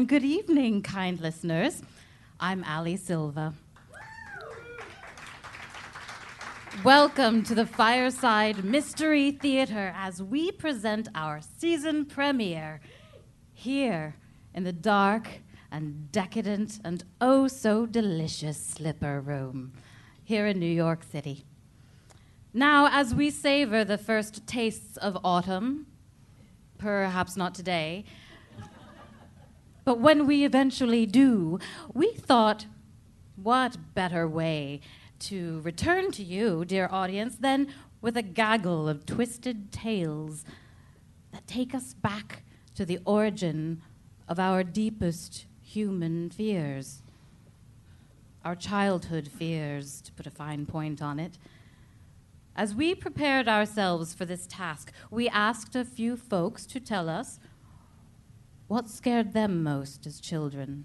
and good evening, kind listeners. I'm Ali Silva. Welcome to the Fireside Mystery Theater as we present our season premiere here in the dark and decadent and oh so delicious Slipper Room here in New York City. Now, as we savor the first tastes of autumn, perhaps not today, but when we eventually do, we thought, what better way to return to you, dear audience, than with a gaggle of twisted tales that take us back to the origin of our deepest human fears. Our childhood fears, to put a fine point on it. As we prepared ourselves for this task, we asked a few folks to tell us what scared them most as children.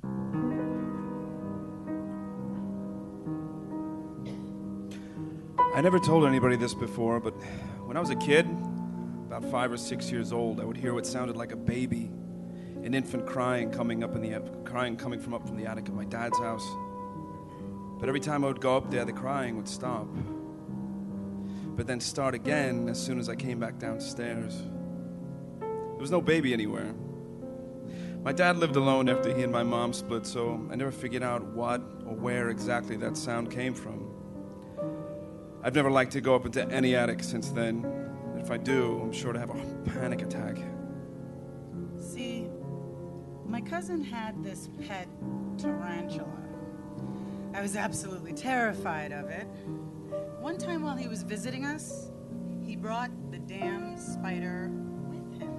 I never told anybody this before, but when I was a kid, about 5 or 6 years old, I would hear what sounded like a baby, an infant crying coming from up from the attic of my dad's house. But every time I would go up there, the crying would stop, but then start again as soon as I came back downstairs. There was no baby anywhere. My dad lived alone after he and my mom split, so I never figured out what or where exactly that sound came from. I've never liked to go up into any attic since then. If I do, I'm sure to have a panic attack. See, my cousin had this pet tarantula. I was absolutely terrified of it. One time while he was visiting us, he brought the damn spider with him.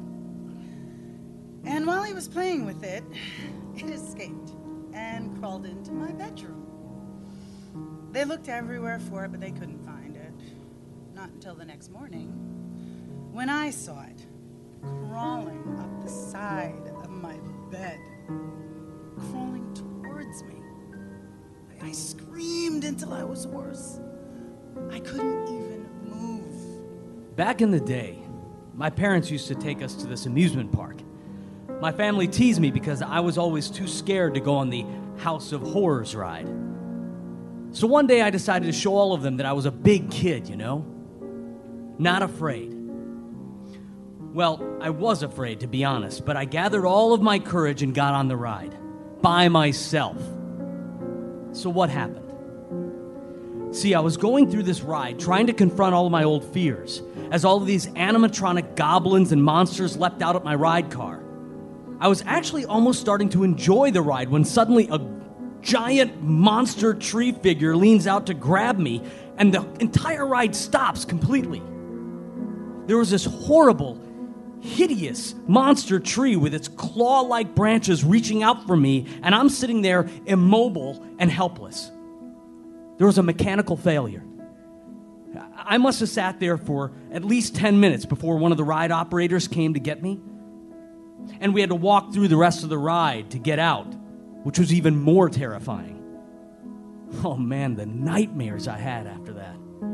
And while he was playing with it, it escaped and crawled into my bedroom. They looked everywhere for it, but they couldn't find it. Not until the next morning, when I saw it crawling up the side of my bed, crawling towards me. I screamed until I was hoarse. I couldn't even move. Back in the day, my parents used to take us to this amusement park. My family teased me because I was always too scared to go on the House of Horrors ride. So one day I decided to show all of them that I was a big kid, you know? Not afraid. Well, I was afraid, to be honest, but I gathered all of my courage and got on the ride. By myself. So what happened? See, I was going through this ride trying to confront all of my old fears as all of these animatronic goblins and monsters leapt out at my ride car. I was actually almost starting to enjoy the ride when suddenly a giant monster tree figure leans out to grab me, and the entire ride stops completely. There was this horrible, hideous monster tree with its claw-like branches reaching out for me, and I'm sitting there immobile and helpless. There was a mechanical failure. I must have sat there for at least 10 minutes before one of the ride operators came to get me, and we had to walk through the rest of the ride to get out, which was even more terrifying. Oh man, the nightmares I had after that.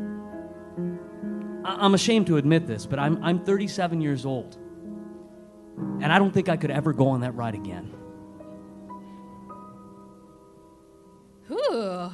I'm ashamed to admit this, but I'm 37 years old, and I don't think I could ever go on that ride again. Ooh.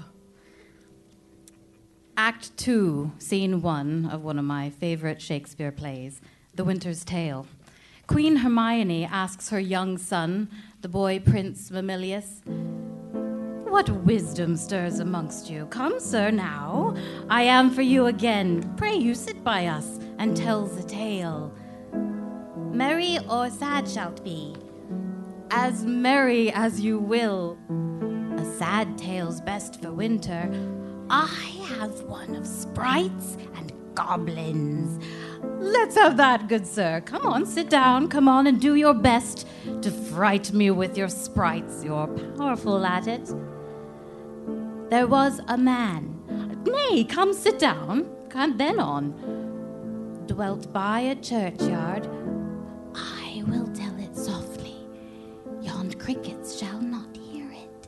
Act 2, Scene 1 of one of my favorite Shakespeare plays, The Winter's Tale. Queen Hermione asks her young son, the boy Prince Mamilius, "What wisdom stirs amongst you? Come, sir, now. I am for you again. Pray you sit by us and tells a tale. Merry or sad shalt be, as merry as you will. A sad tale's best for winter. I have one of sprites and goblins. Let's have that, good sir. Come on, sit down. Come on and do your best to fright me with your sprites. You're powerful at it. There was a man. Nay, come sit down. Can't then on. Dwelt by a churchyard. I will tell it softly. Yond crickets shall not hear it."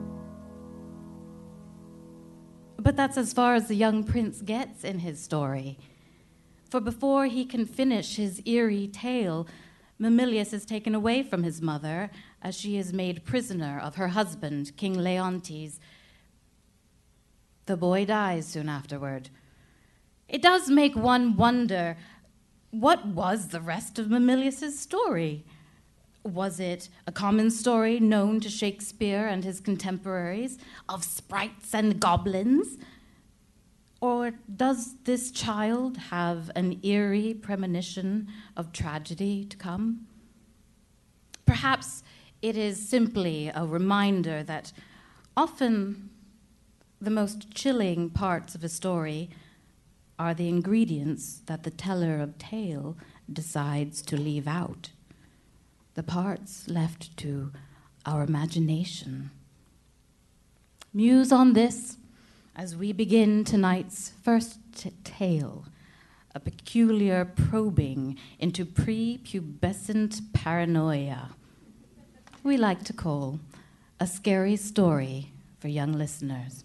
But that's as far as the young prince gets in his story. For before he can finish his eerie tale, Mamilius is taken away from his mother as she is made prisoner of her husband, King Leontes. The boy dies soon afterward. It does make one wonder, what was the rest of Mamilius's story? Was it a common story known to Shakespeare and his contemporaries of sprites and goblins? Or does this child have an eerie premonition of tragedy to come? Perhaps it is simply a reminder that often the most chilling parts of a story are the ingredients that the teller of tale decides to leave out, the parts left to our imagination. Muse on this as we begin tonight's first tale, a peculiar probing into prepubescent paranoia we like to call a scary story for young listeners.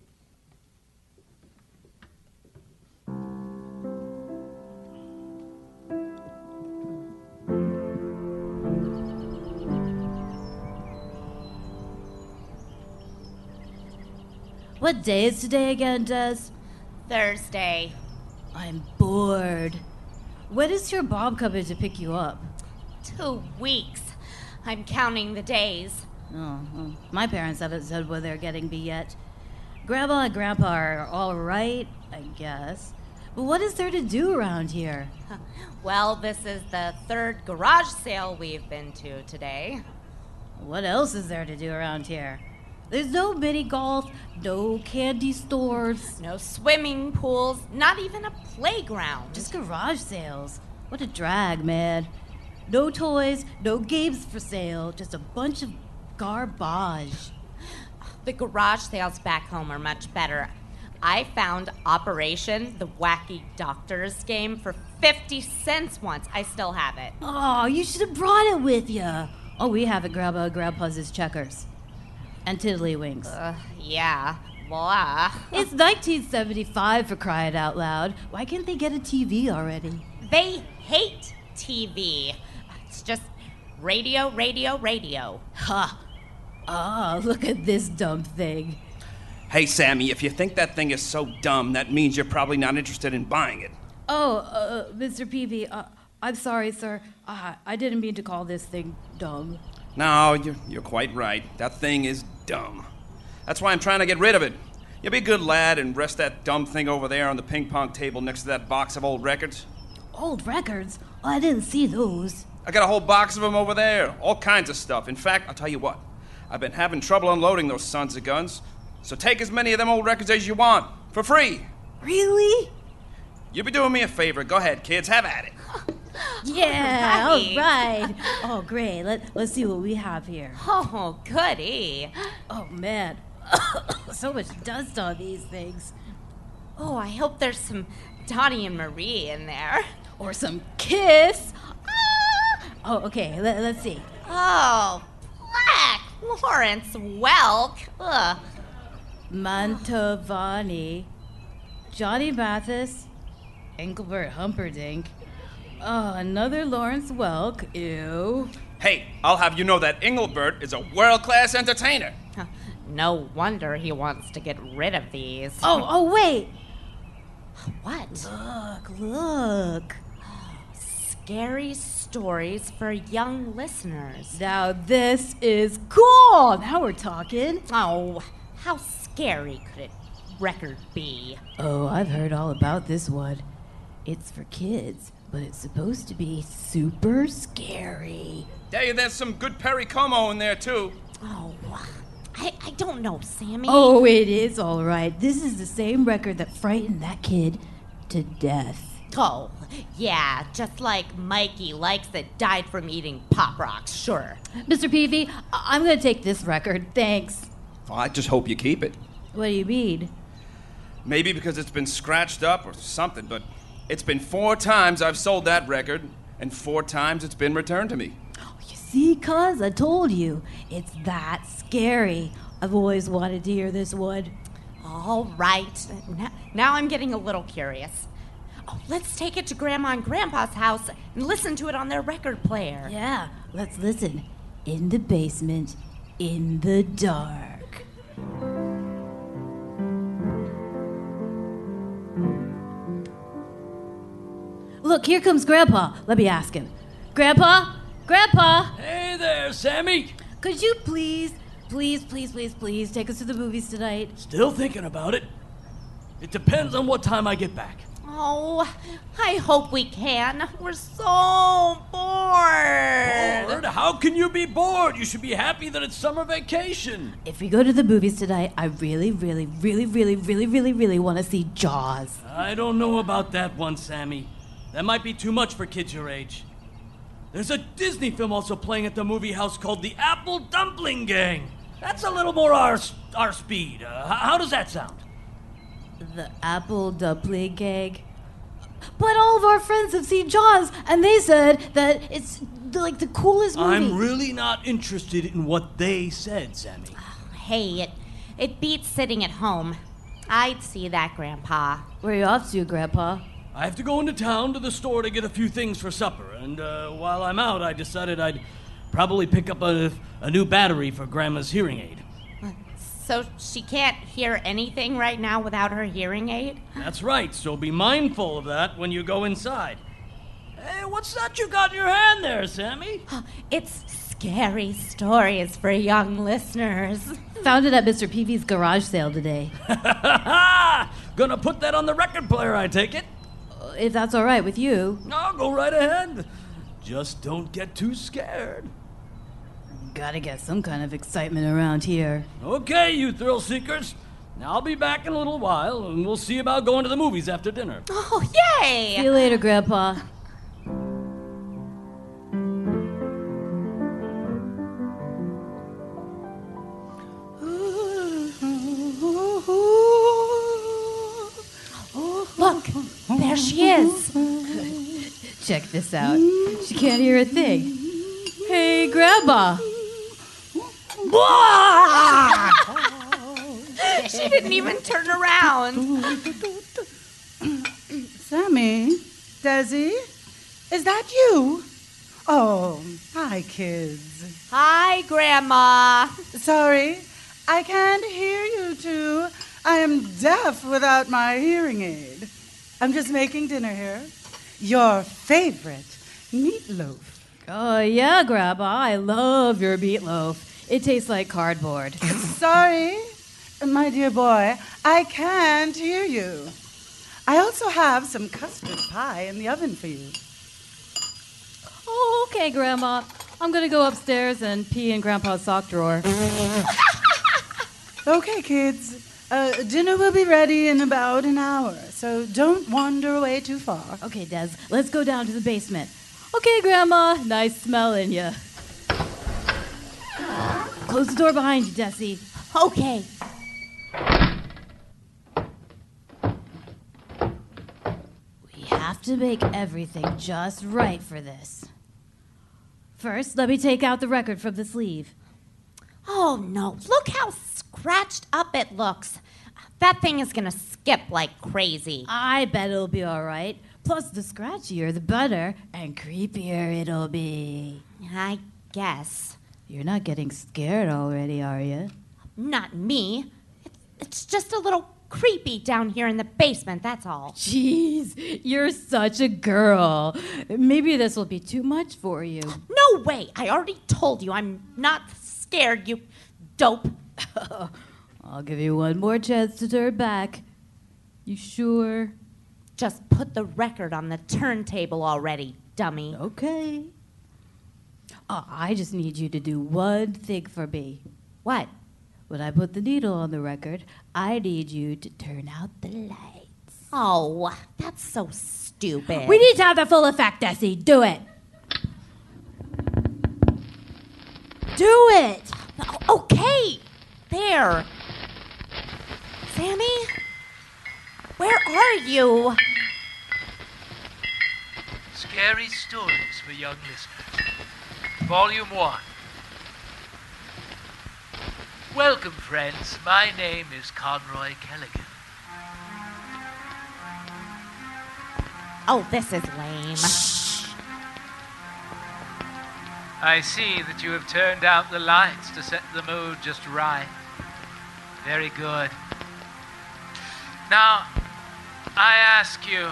What day is today again, Des? Thursday. I'm bored. When is your Bob coming to pick you up? 2 weeks. I'm counting the days. Oh, well, my parents haven't said where they're getting me yet. Grandma and Grandpa are all right, I guess. But what is there to do around here? Well, this is the 3rd garage sale we've been to today. What else is there to do around here? There's no mini golf, no candy stores. No swimming pools, not even a playground. Just garage sales. What a drag, man. No toys, no games for sale, just a bunch of garbage. The garage sales back home are much better. I found Operation the Wacky Doctors game for 50 cents once. I still have it. Oh, you should have brought it with you. All we have at Grandma and Grandpa's is checkers. And tiddlywinks. Yeah, blah. It's 1975 for crying out loud. Why can't they get a TV already? They hate TV. It's just radio, radio, radio. Ha! Ah, look at this dumb thing. Hey, Sammy, if you think that thing is so dumb, that means you're probably not interested in buying it. Oh, Mr. Peavy, I'm sorry, sir. I didn't mean to call this thing dumb. No, you're quite right. That thing is dumb. That's why I'm trying to get rid of it. You be a good lad and rest that dumb thing over there on the ping pong table next to that box of old records. Old records? Oh, I didn't see those. I got a whole box of them over there. All kinds of stuff. In fact, I'll tell you what. I've been having trouble unloading those sons of guns. So take as many of them old records as you want. For free. Really? You be doing me a favor. Go ahead, kids. Have at it. Yeah, Right. all right. Oh, great. Let's see what we have here. Oh, goody. Oh, man. So much dust on these things. Oh, I hope there's some Donnie and Marie in there. Or some Kiss. Ah! Oh, okay. Let's see. Oh, Black Lawrence Welk. Ugh. Mantovani, Johnny Mathis, Engelbert Humperdinck. Oh, another Lawrence Welk. Ew. Hey, I'll have you know that Engelbert is a world-class entertainer. No wonder he wants to get rid of these. Oh, wait. What? Look. Scary stories for young listeners. Now this is cool. Now we're talking. Oh, how scary could a record be? Oh, I've heard all about this one. It's for kids, but it's supposed to be super scary. There's some good Perry Como in there, too. Oh, I don't know, Sammy. Oh, it is all right. This is the same record that frightened that kid to death. Oh, yeah, just like Mikey likes that died from eating Pop Rocks, sure. Mr. Peavy, I'm going to take this record. Thanks. Well, I just hope you keep it. What do you mean? Maybe because it's been scratched up or something, but it's been 4 times I've sold that record, and 4 times it's been returned to me. You see, cuz, I told you. It's that scary. I've always wanted to hear this one. All right. Now I'm getting a little curious. Oh, let's take it to Grandma and Grandpa's house and listen to it on their record player. Yeah, let's listen. In the basement, in the dark. Look, here comes Grandpa. Let me ask him. Grandpa? Grandpa? Hey there, Sammy. Could you please take us to the movies tonight? Still thinking about it. It depends on what time I get back. Oh, I hope we can. We're so bored. Bored? How can you be bored? You should be happy that it's summer vacation. If we go to the movies tonight, I really want to see Jaws. I don't know about that one, Sammy. That might be too much for kids your age. There's a Disney film also playing at the movie house called The Apple Dumpling Gang. That's a little more our speed. How does that sound? The Apple Dumpling Gang? But all of our friends have seen Jaws, and they said that it's like the coolest movie. I'm really not interested in what they said, Sammy. Hey, it beats sitting at home. I'd see that, Grandpa. Where are you off to, Grandpa? I have to go into town to the store to get a few things for supper, and while I'm out, I decided I'd probably pick up a new battery for Grandma's hearing aid. So she can't hear anything right now without her hearing aid? That's right, so be mindful of that when you go inside. Hey, what's that you got in your hand there, Sammy? It's scary stories for young listeners. Found it at Mr. Peavy's garage sale today. Gonna put that on the record player, I take it? If that's all right with you. No, go right ahead. Just don't get too scared. Gotta get some kind of excitement around here. Okay, you thrill seekers. Now I'll be back in a little while, and we'll see about going to the movies after dinner. Oh, yay! See you later, Grandpa. Look, there she is. Check this out. She can't hear a thing. Hey, Grandma. She didn't even turn around. Sammy? Desi? Is that you? Oh, hi, kids. Hi, Grandma. Sorry, I can't hear you two. I am deaf without my hearing aid. I'm just making dinner here. Your favorite meatloaf. Oh, yeah, Grandma. I love your meatloaf. It tastes like cardboard. Sorry, my dear boy, I can't hear you. I also have some custard pie in the oven for you. Oh, okay, Grandma. I'm gonna go upstairs and pee in Grandpa's sock drawer. Okay, kids. Dinner will be ready in about an hour, so don't wander away too far. Okay, Des, let's go down to the basement. Okay, Grandma. Nice smelling ya. Close the door behind you, Desi. Okay. We have to make everything just right for this. First, let me take out the record from the sleeve. Oh, no. Look how scratched up it looks. That thing is going to skip like crazy. I bet it'll be all right. Plus, the scratchier, the better, and creepier it'll be. I guess. You're not getting scared already, are you? Not me. It's just a little creepy down here in the basement, that's all. Jeez, you're such a girl. Maybe this will be too much for you. No way. I already told you I'm not scared, you dope. I'll give you one more chance to turn back. You sure? Just put the record on the turntable already, dummy. Okay. I just need you to do one thing for me. What? When I put the needle on the record, I need you to turn out the lights. Oh, that's so stupid. We need to have the full effect, Desi. Do it. Do it. Okay. There. Sammy? Where are you? Scary Stories for Young Listeners. Volume 1. Welcome, friends. My name is Conroy Kelligan. Oh, this is lame. I see that you have turned out the lights to set the mood just right. Very good. Now, I ask you,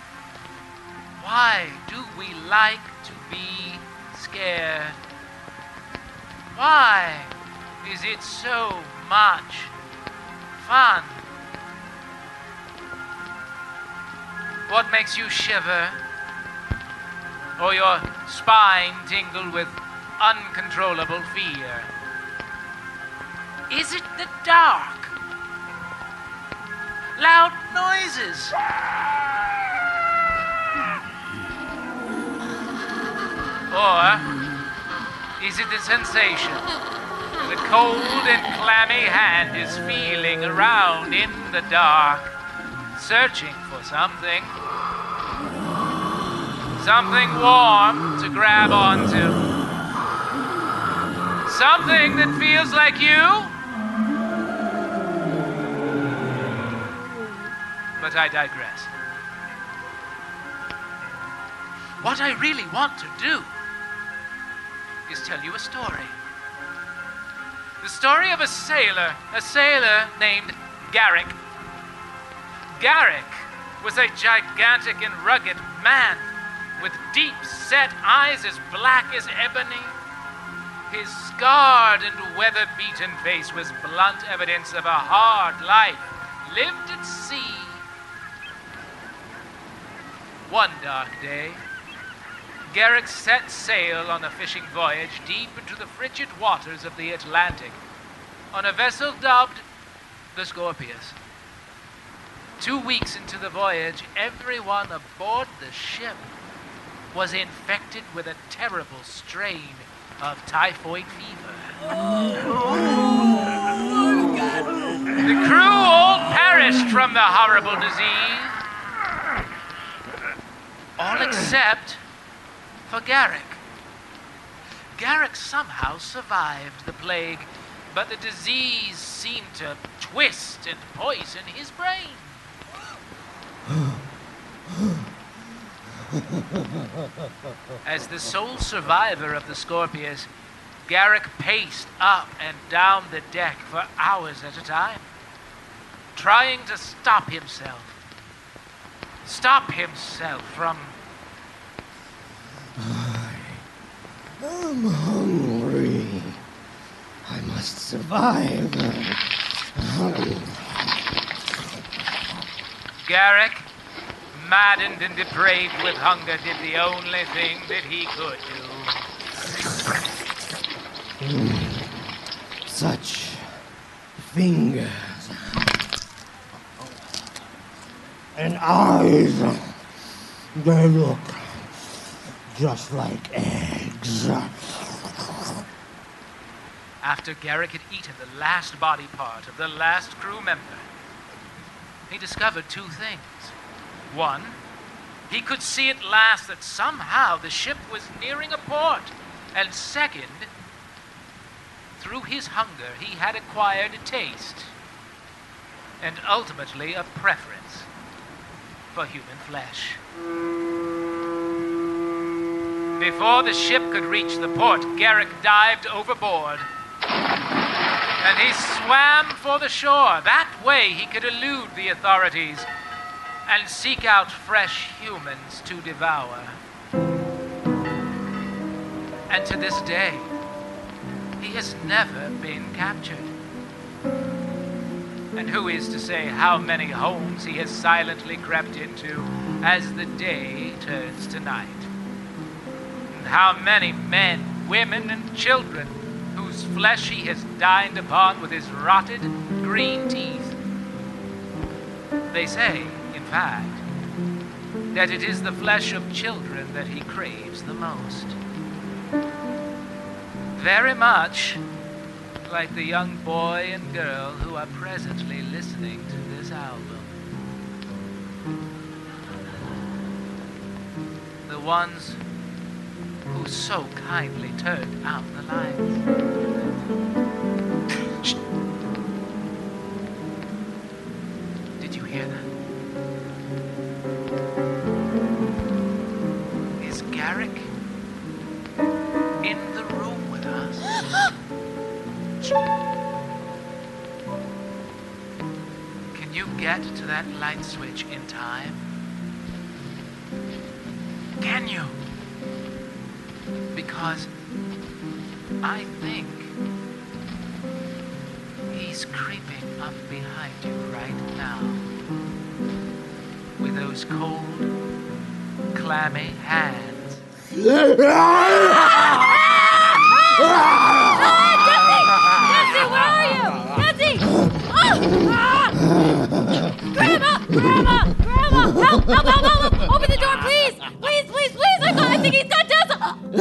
why do we like to be scared? Why is it so much fun? What makes you shiver? Or your spine tingle with uncontrollable fear? Is it the dark? Loud noises? Or is it the sensation the cold and clammy hand is feeling around in the dark, searching for something? Something warm to grab onto. Something that feels like you? But I digress. What I really want to do is tell you a story. The story of a sailor named Garrick. Garrick was a gigantic and rugged man with deep-set eyes as black as ebony. His scarred and weather-beaten face was blunt evidence of a hard life lived at sea. One dark day, Garrick set sail on a fishing voyage deep into the frigid waters of the Atlantic on a vessel dubbed the Scorpius. 2 weeks into the voyage, everyone aboard the ship was infected with a terrible strain of typhoid fever. The crew all perished from the horrible disease, all except for Garrick. Garrick somehow survived the plague, but the disease seemed to twist and poison his brain. As the sole survivor of the Scorpius, Garrick paced up and down the deck for hours at a time, trying to stop himself from... I'm hungry. I must survive. Garrick, maddened and depraved with hunger, did the only thing that he could do. Such fingers and eyes. They look just like eggs. After Garrick had eaten the last body part of the last crew member, he discovered two things. One, he could see at last that somehow the ship was nearing a port. And second, through his hunger, he had acquired a taste and ultimately a preference for human flesh. Before the ship could reach the port, Garrick dived overboard and he swam for the shore. That way he could elude the authorities and seek out fresh humans to devour. And to this day, he has never been captured. And who is to say how many homes he has silently crept into as the day turns to night? And how many men, women, and children whose flesh he has dined upon with his rotted green teeth? They say, in fact, that it is the flesh of children that he craves the most. Very much like the young boy and girl who are presently listening to this album. The ones who so kindly turned out the lights. Shh. Did you hear that? switch. Can you get to that light switch in time? Can you? Because I think he's creeping up behind you right now. With those cold, clammy hands. Jesse, where are you? Jesse! Grandma! Help! Open the door, please! Please! I think he's got Jesse!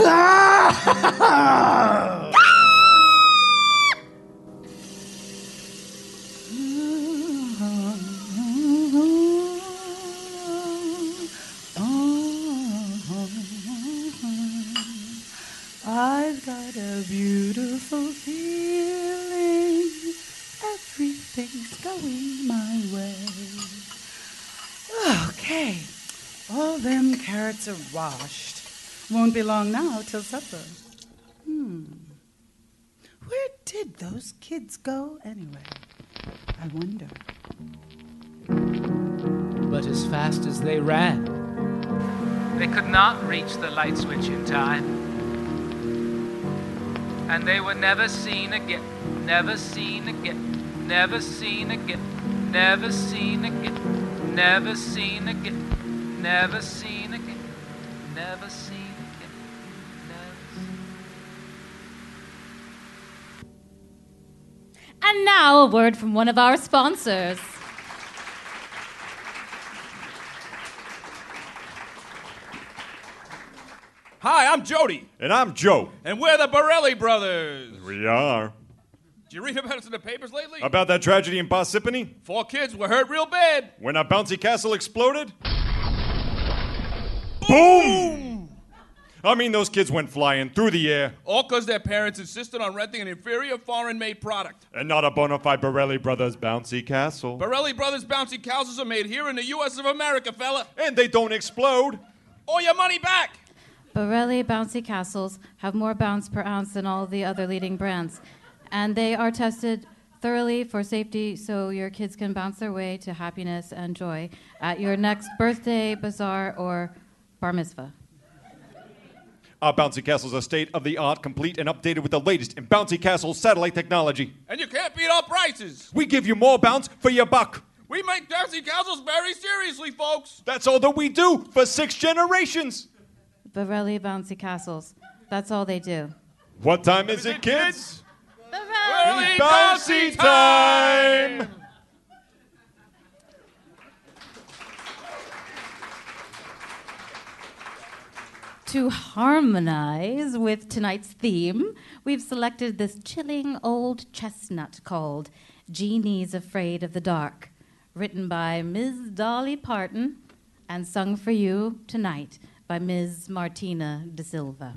I've got a beautiful feeling. Everything's going my way. Okay, all them carrots are washed. Won't be long now till supper. Where did those kids go anyway? I wonder. But as fast as they ran, they could not reach the light switch in time. And they were never seen again, never seen again, never seen again, never seen again, never seen again, never seen again, never seen again, never seen. And now a word from one of our sponsors. Hi, I'm Jody. And I'm Joe. And we're the Borelli Brothers. We are. Did you read about us in the papers lately? About that tragedy in Parsippany? 4 kids were hurt real bad. When our bouncy castle exploded? Boom! I mean, those kids went flying through the air. All because their parents insisted on renting an inferior foreign-made product. And not a bona fide Borelli Brothers bouncy castle. Borelli Brothers bouncy castles are made here in the U.S. of America, fella. And they don't explode. Or your money back. Borelli bouncy castles have more bounce per ounce than all the other leading brands. And they are tested thoroughly for safety so your kids can bounce their way to happiness and joy at your next birthday, bazaar, or bar mitzvah. Our bouncy castles are state-of-the-art, complete and updated with the latest in bouncy castle satellite technology. And you can't beat our prices. We give you more bounce for your buck. We make bouncy castles very seriously, folks. That's all that we do for 6 generations. Borelli bouncy castles. That's all they do. What time is it, kids? Borelli Bouncy time! To harmonize with tonight's theme, we've selected this chilling old chestnut called Jeannie's Afraid of the Dark, written by Ms. Dolly Parton and sung for you tonight by Ms. Martina De Silva.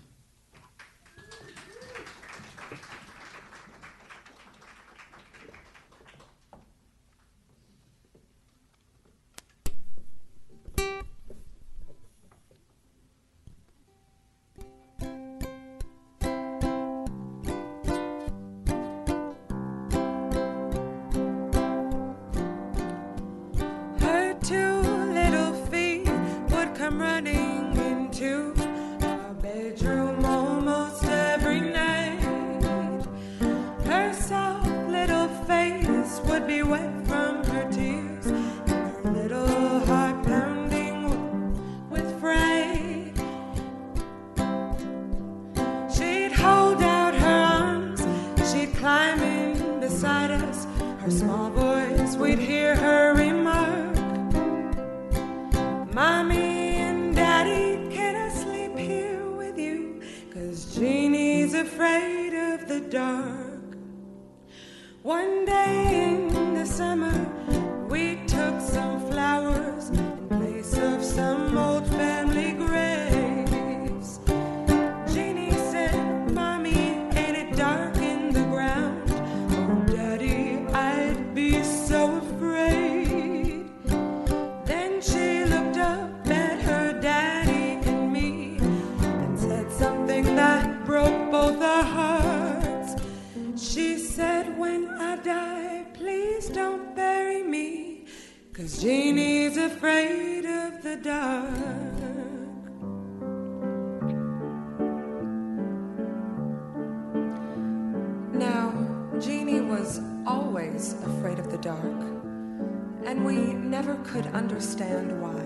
Her 2 little feet would come running into our bedroom almost every night. Her soft little face would be wet from her tears, and her little heart pounding with fright. She'd hold out her arms, she'd climb in beside us. Her small voice, we'd hear her remark, Mommy and Daddy, can I sleep here with you? 'Cause Jeannie's afraid of the dark. One day in the summer, we took some flowers in place of some old family graves. Jeannie said, Mommy, ain't it dark in the ground? Oh, Daddy, I'd be so afraid. Then she looked up at her daddy and me and said something that broke both our hearts. She she said, when I die, please don't bury me, 'cause Jeannie's afraid of the dark. Now, Jeannie was always afraid of the dark, and we never could understand why.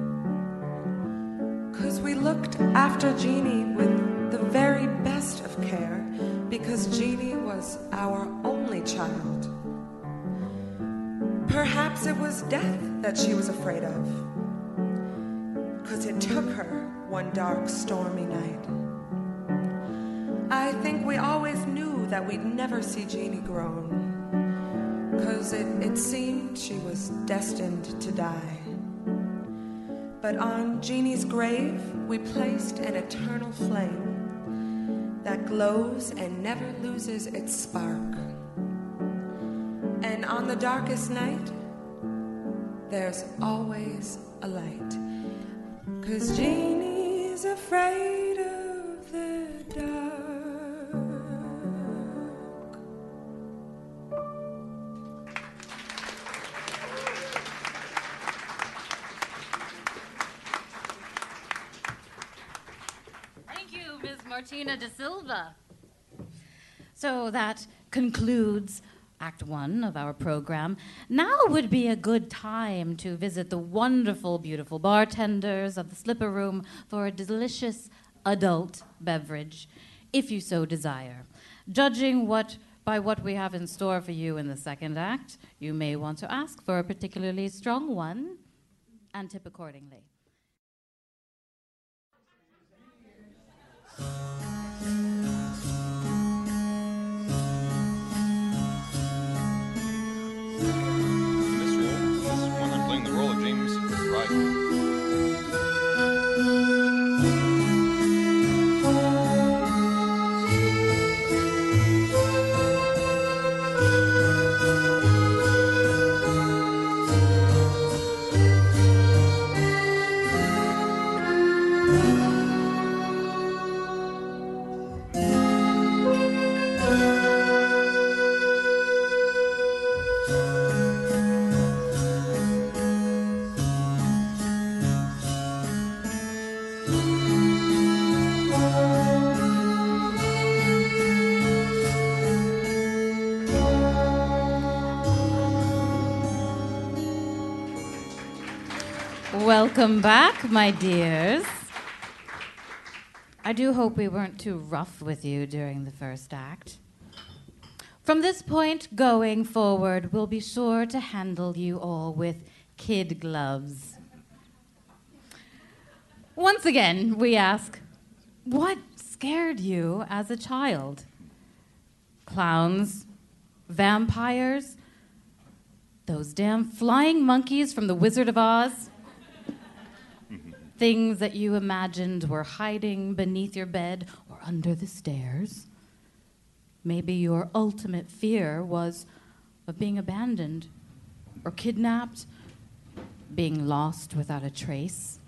'Cause we looked after Jeannie with the very best of care, because Jeannie was our only child. Perhaps it was death that she was afraid of, 'cause it took her one dark, stormy night. I think we always knew that we'd never see Jeannie grown, 'cause it seemed she was destined to die. But on Jeannie's grave, we placed an eternal flame that glows and never loses its spark. And on the darkest night, there's always a light, 'cause Jeannie's afraid of the dark. Martina de Silva. So that concludes Act 1 of our program. Now would be a good time to visit the wonderful, beautiful bartenders of the Slipper Room for a delicious adult beverage, if you so desire. Judging by what we have in store for you in the second act, you may want to ask for a particularly strong one and tip accordingly. Welcome back, my dears. I do hope we weren't too rough with you during the first act. From this point going forward, we'll be sure to handle you all with kid gloves. Once again, we ask, what scared you as a child? Clowns? Vampires? Those damn flying monkeys from The Wizard of Oz? Things that you imagined were hiding beneath your bed or under the stairs. Maybe your ultimate fear was of being abandoned or kidnapped, being lost without a trace.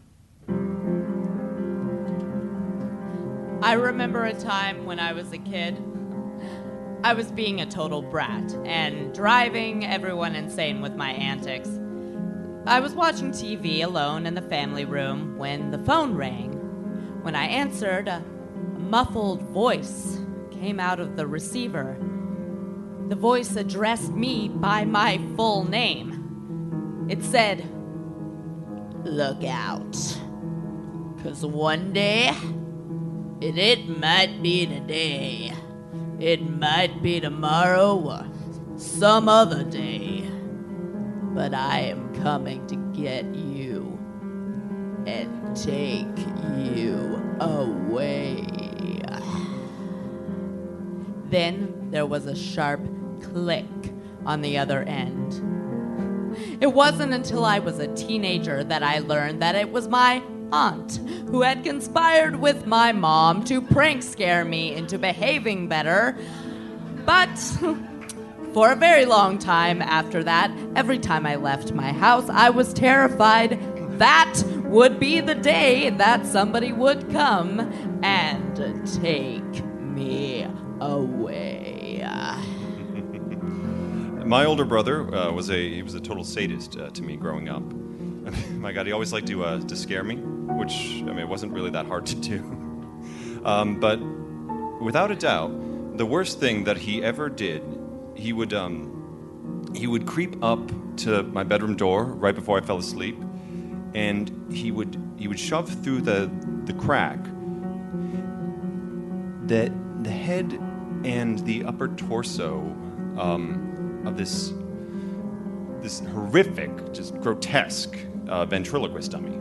I remember a time when I was a kid. I was being a total brat and driving everyone insane with my antics. I was watching TV alone in the family room when the phone rang. When I answered, a muffled voice came out of the receiver. The voice addressed me by my full name. It said, "Look out, 'cause one day, and it might be today, it might be tomorrow or some other day, but I am coming to get you and take you away." Then there was a sharp click on the other end. It wasn't until I was a teenager that I learned that it was my aunt who had conspired with my mom to prank scare me into behaving better. But for a very long time after that, every time I left my house, I was terrified that would be the day that somebody would come and take me away. My older brother was a total sadist to me growing up. My God, he always liked to scare me, which, I mean, it wasn't really that hard to do. But without a doubt, the worst thing that he ever did, he would creep up to my bedroom door right before I fell asleep, and he would shove through the crack the head and the upper torso of this horrific, just grotesque ventriloquist dummy.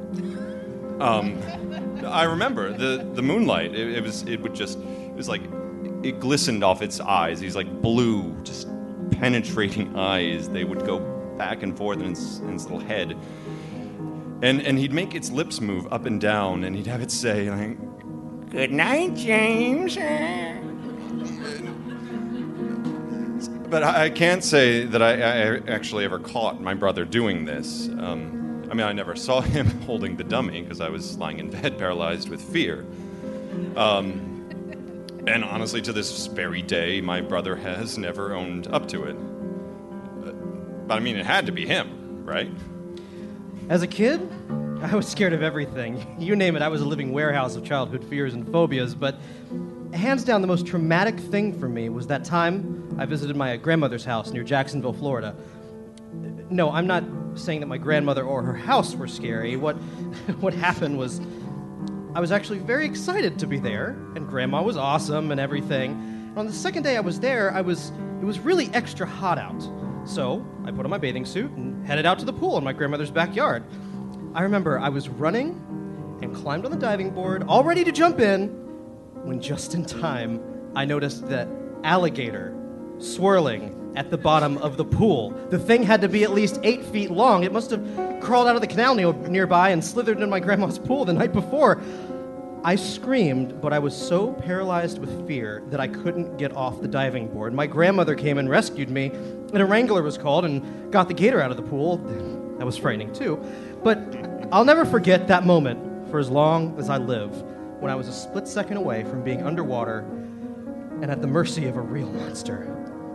I remember the moonlight. It was like it glistened off its eyes. These like blue, just penetrating eyes. They would go back and forth in its little head, and he'd make its lips move up and down, and he'd have it say like, "Good night, James." But I can't say that I actually ever caught my brother doing this. I mean, I never saw him holding the dummy because I was lying in bed paralyzed with fear. And honestly, to this very day, my brother has never owned up to it. But I mean, it had to be him, right? As a kid, I was scared of everything. You name it, I was a living warehouse of childhood fears and phobias, but hands down, the most traumatic thing for me was that time I visited my grandmother's house near Jacksonville, Florida. No, I'm not saying that my grandmother or her house were scary. What happened was I was actually very excited to be there, and Grandma was awesome and everything. And on the second day I was there, it was really extra hot out. So I put on my bathing suit and headed out to the pool in my grandmother's backyard. I remember I was running and climbed on the diving board, all ready to jump in, when just in time, I noticed that alligator swirling at the bottom of the pool. The thing had to be at least 8 feet long. It must have crawled out of the canal nearby and slithered in my grandma's pool the night before. I screamed, but I was so paralyzed with fear that I couldn't get off the diving board. My grandmother came and rescued me, and a wrangler was called and got the gator out of the pool. That was frightening too. But I'll never forget that moment for as long as I live, when I was a split second away from being underwater and at the mercy of a real monster.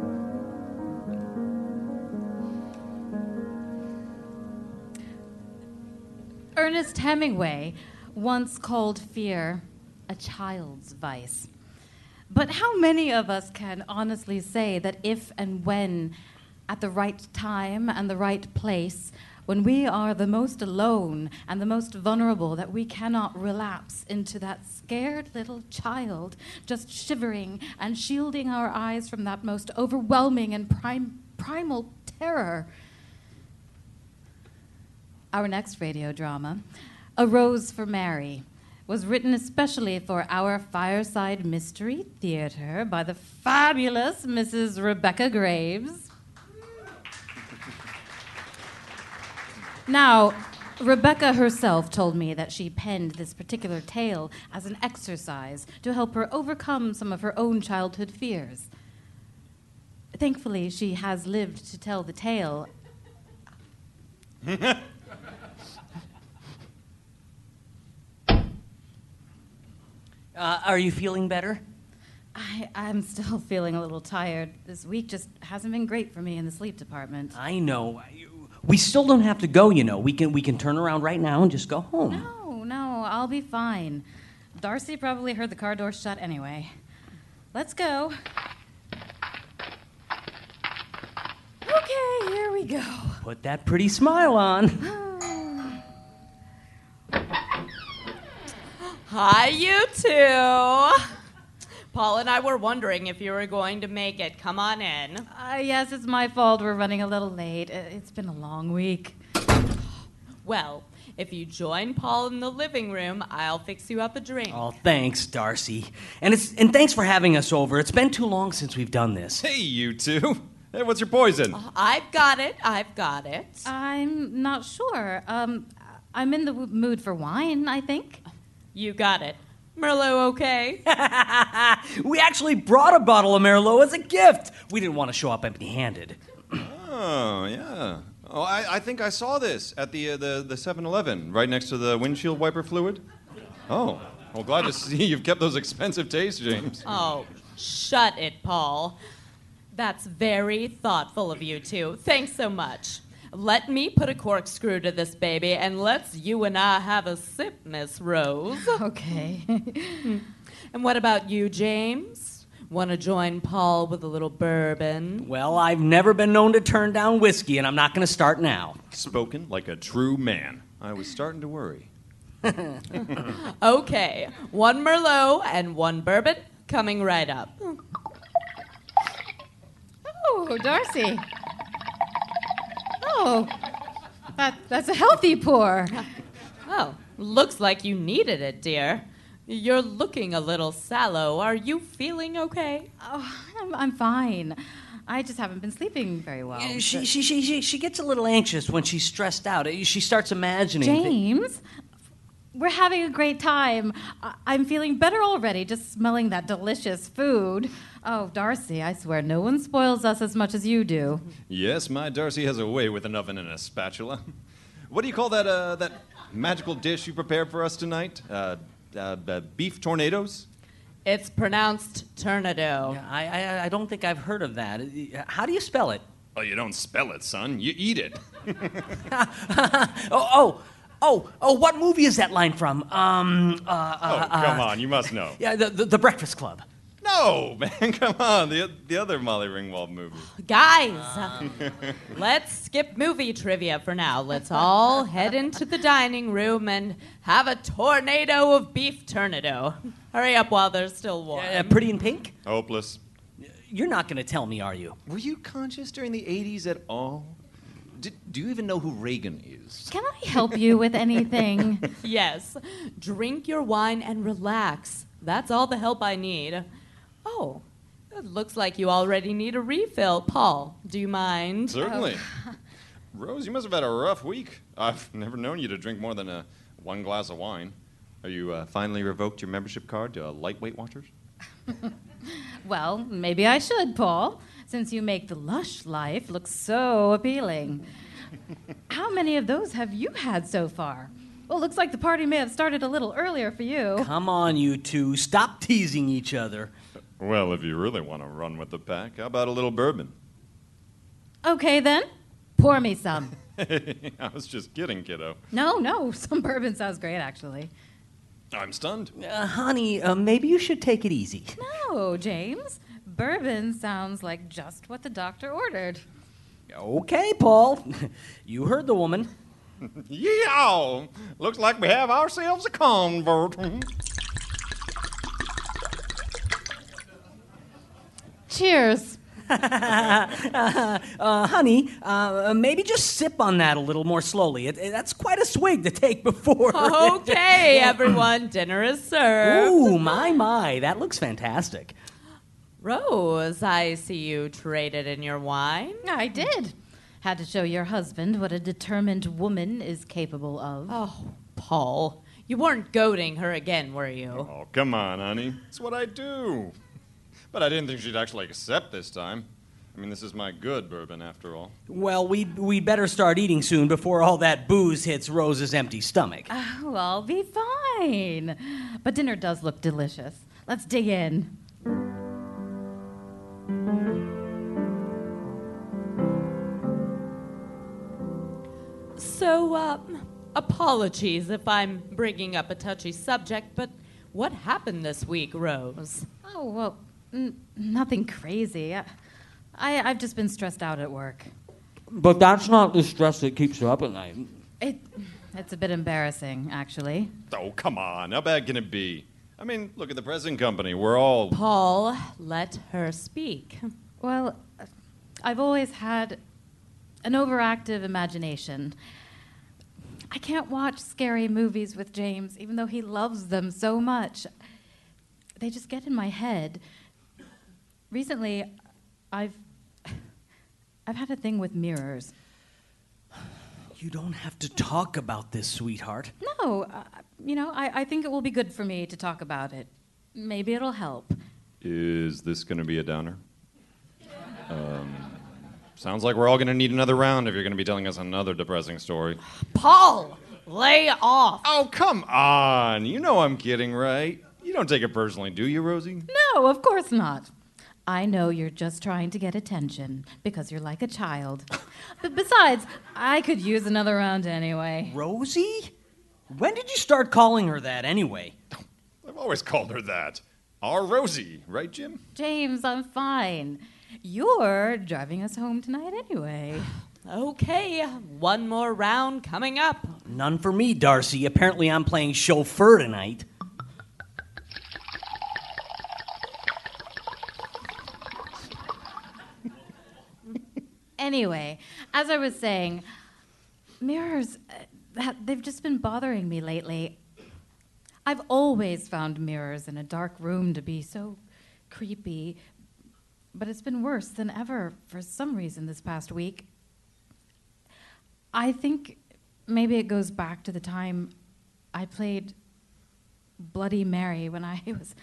Ernest Hemingway once called fear a child's vice. But how many of us can honestly say that if and when, at the right time and the right place, when we are the most alone and the most vulnerable, that we cannot relapse into that scared little child, just shivering and shielding our eyes from that most overwhelming and primal terror? Our next radio drama, A Rose for Mary, was written especially for our Fireside Mystery Theater by the fabulous Mrs. Rebecca Graves. Now, Rebecca herself told me that she penned this particular tale as an exercise to help her overcome some of her own childhood fears. Thankfully, she has lived to tell the tale. Are you feeling better? I'm still feeling a little tired. This week just hasn't been great for me in the sleep department. I know. We still don't have to go, you know. We can turn around right now and just go home. No, I'll be fine. Darcy probably heard the car door shut anyway. Let's go. Okay, here we go. Put that pretty smile on. Hi, you two. Paul and I were wondering if you were going to make it. Come on in. Yes, it's my fault. We're running a little late. It's been a long week. Well, if you join Paul in the living room, I'll fix you up a drink. Oh, thanks, Darcy. And thanks for having us over. It's been too long since we've done this. Hey, you two. Hey, what's your poison? I've got it. I'm not sure. I'm in the mood for wine, I think. You got it. Merlot, okay? We actually brought a bottle of Merlot as a gift. We didn't want to show up empty-handed. Oh, yeah. Oh, I think I saw this at the 7-Eleven, right next to the windshield wiper fluid. Oh, well, glad to see you've kept those expensive tastes, James. Oh, shut it, Paul. That's very thoughtful of you two. Thanks so much. Let me put a corkscrew to this baby, and let's you and I have a sip, Miss Rose. Okay. And what about you, James? Want to join Paul with a little bourbon? Well, I've never been known to turn down whiskey, and I'm not going to start now. Spoken like a true man. I was starting to worry. Okay, 1 Merlot and 1 bourbon coming right up. Oh, Darcy. Oh, that's a healthy pour. Oh, looks like you needed it, dear. You're looking a little sallow. Are you feeling okay? Oh, I'm fine. I just haven't been sleeping very well. She gets a little anxious when she's stressed out. She starts imagining. James, we're having a great time. I'm feeling better already just smelling that delicious food. Oh, Darcy, I swear no one spoils us as much as you do. Yes, my Darcy has a way with an oven and a spatula. What do you call that magical dish you prepared for us tonight? Beef tornadoes? It's pronounced Turnado. Yeah, I don't think I've heard of that. How do you spell it? Oh, you don't spell it, son. You eat it. Oh, what movie is that line from? Come on, you must know. Yeah, the Breakfast Club. No, man, come on. The other Molly Ringwald movie. Guys, let's skip movie trivia for now. Let's all head into the dining room and have a tornado of beef turnado. Hurry up while they're still warm. Pretty in Pink? Hopeless. You're not going to tell me, are you? Were you conscious during the 80s at all? Do you even know who Reagan is? Can I help you with anything? Yes. Drink your wine and relax. That's all the help I need. Oh, it looks like you already need a refill. Paul, do you mind? Certainly. Rose, you must have had a rough week. I've never known you to drink more than 1 glass of wine. Are you finally revoked your membership card to Lightweight Watchers? Well, maybe I should, Paul, since you make the lush life look so appealing. How many of those have you had so far? Well, looks like the party may have started a little earlier for you. Come on, you two. Stop teasing each other. Well, if you really want to run with the pack, how about a little bourbon? Okay, then. Pour me some. I was just kidding, kiddo. No, some bourbon sounds great, actually. I'm stunned. Honey, maybe you should take it easy. No, James. Bourbon sounds like just what the doctor ordered. Okay, Paul. You heard the woman. Yeehaw! Looks like we have ourselves a convert. Cheers. Honey, maybe just sip on that a little more slowly. That's quite a swig to take before. Okay, everyone, dinner is served. Ooh, my, that looks fantastic. Rose, I see you traded in your wine. I did. Had to show your husband what a determined woman is capable of. Oh, Paul, you weren't goading her again, were you? Oh, come on, honey. It's what I do. But I didn't think she'd actually accept this time. I mean, this is my good bourbon, after all. Well, we'd better start eating soon before all that booze hits Rose's empty stomach. Oh, I'll be fine. But dinner does look delicious. Let's dig in. So, apologies if I'm bringing up a touchy subject, but what happened this week, Rose? Oh, well, nothing crazy. I've just been stressed out at work. But that's not the stress that keeps you up at night. It's a bit embarrassing, actually. Oh, come on. How bad can it be? I mean, look at the present company. We're all... Paul, let her speak. Well, I've always had an overactive imagination. I can't watch scary movies with James, even though he loves them so much. They just get in my head. Recently, I've had a thing with mirrors. You don't have to talk about this, sweetheart. No, I think it will be good for me to talk about it. Maybe it'll help. Is this going to be a downer? Sounds like we're all going to need another round if you're going to be telling us another depressing story. Paul, lay off. Oh, come on. You know I'm kidding, right? You don't take it personally, do you, Rosie? No, of course not. I know you're just trying to get attention because you're like a child. But besides, I could use another round anyway. Rosie? When did you start calling her that anyway? I've always called her that. Our Rosie, right, Jim? James, I'm fine. You're driving us home tonight anyway. Okay, one more round coming up. None for me, Darcy. Apparently I'm playing chauffeur tonight. Anyway, as I was saying, mirrors, they've just been bothering me lately. I've always found mirrors in a dark room to be so creepy, but it's been worse than ever for some reason this past week. I think maybe it goes back to the time I played Bloody Mary when I was...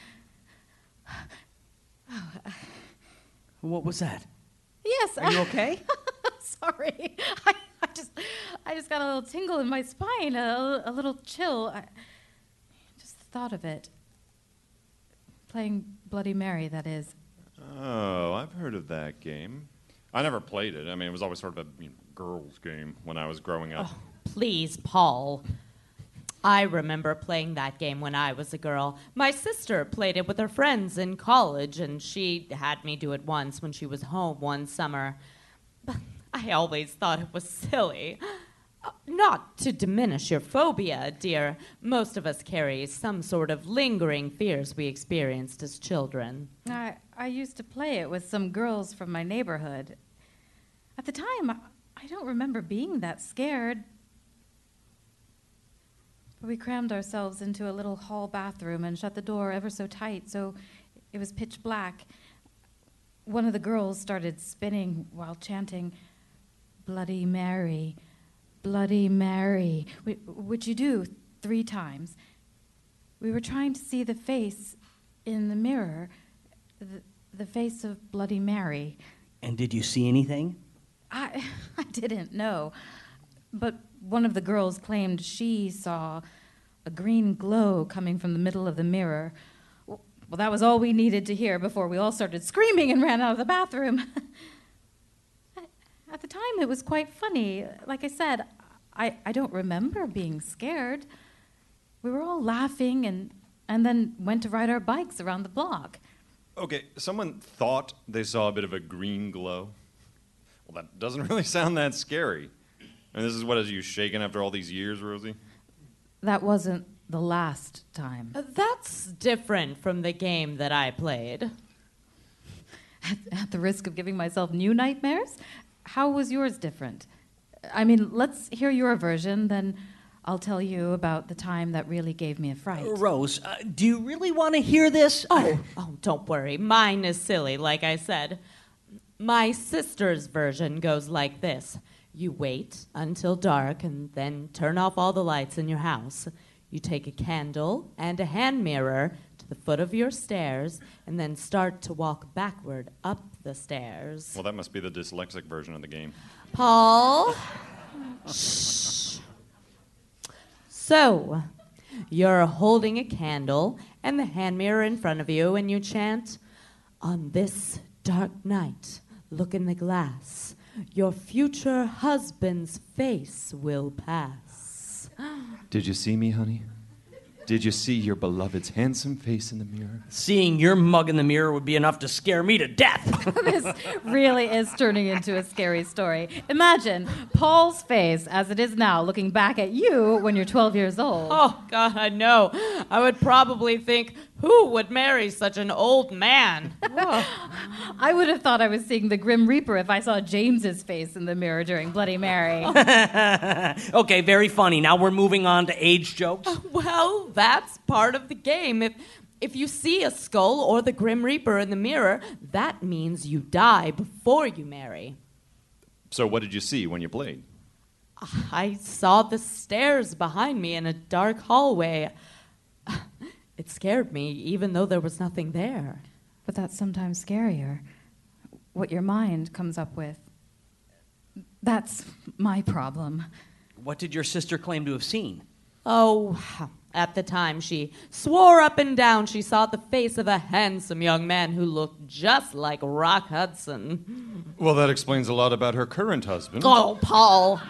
What was that? Yes. Are you okay? Sorry. I just got a little tingle in my spine, a little chill. Just the thought of it. Playing Bloody Mary, that is. Oh, I've heard of that game. I never played it. I mean, it was always sort of a girls' game when I was growing up. Oh, please, Paul. I remember playing that game when I was a girl. My sister played it with her friends in college, and she had me do it once when she was home one summer. But I always thought it was silly. Not to diminish your phobia, dear. Most of us carry some sort of lingering fears we experienced as children. I used to play it with some girls from my neighborhood. At the time, I don't remember being that scared. We crammed ourselves into a little hall bathroom and shut the door ever so tight, so it was pitch black. One of the girls started spinning while chanting, "Bloody Mary, Bloody Mary," which you do 3 times. We were trying to see the face in the mirror, the face of Bloody Mary. And did you see anything? I didn't know, but one of the girls claimed she saw a green glow coming from the middle of the mirror. Well, that was all we needed to hear before we all started screaming and ran out of the bathroom. At the time, it was quite funny. Like I said, I don't remember being scared. We were all laughing and then went to ride our bikes around the block. Okay, someone thought they saw a bit of a green glow. Well, that doesn't really sound that scary. And this is what has you shaken after all these years, Rosie? That wasn't the last time. That's different from the game that I played. At the risk of giving myself new nightmares? How was yours different? I mean, let's hear your version, then I'll tell you about the time that really gave me a fright. Rose, do you really want to hear this? Oh, don't worry. Mine is silly, like I said. My sister's version goes like this. You wait until dark and then turn off all the lights in your house. You take a candle and a hand mirror to the foot of your stairs and then start to walk backward up the stairs. Well, that must be the dyslexic version of the game. Paul? Shh. So, you're holding a candle and the hand mirror in front of you and you chant, "On this dark night, look in the glass. Your future husband's face will pass." Did you see me, honey? Did you see your beloved's handsome face in the mirror? Seeing your mug in the mirror would be enough to scare me to death. This really is turning into a scary story. Imagine Paul's face as it is now looking back at you when you're 12 years old. Oh, God, I know. I would probably think, who would marry such an old man? I would have thought I was seeing the Grim Reaper if I saw James's face in the mirror during Bloody Mary. Okay, very funny. Now we're moving on to age jokes. Well, that's part of the game. If you see a skull or the Grim Reaper in the mirror, that means you die before you marry. So what did you see when you played? I saw the stairs behind me in a dark hallway. It scared me, even though there was nothing there. But that's sometimes scarier. What your mind comes up with. That's my problem. What did your sister claim to have seen? Oh, At the time, she swore up and down she saw the face of a handsome young man who looked just like Rock Hudson. Well, that explains a lot about her current husband. Oh, Paul.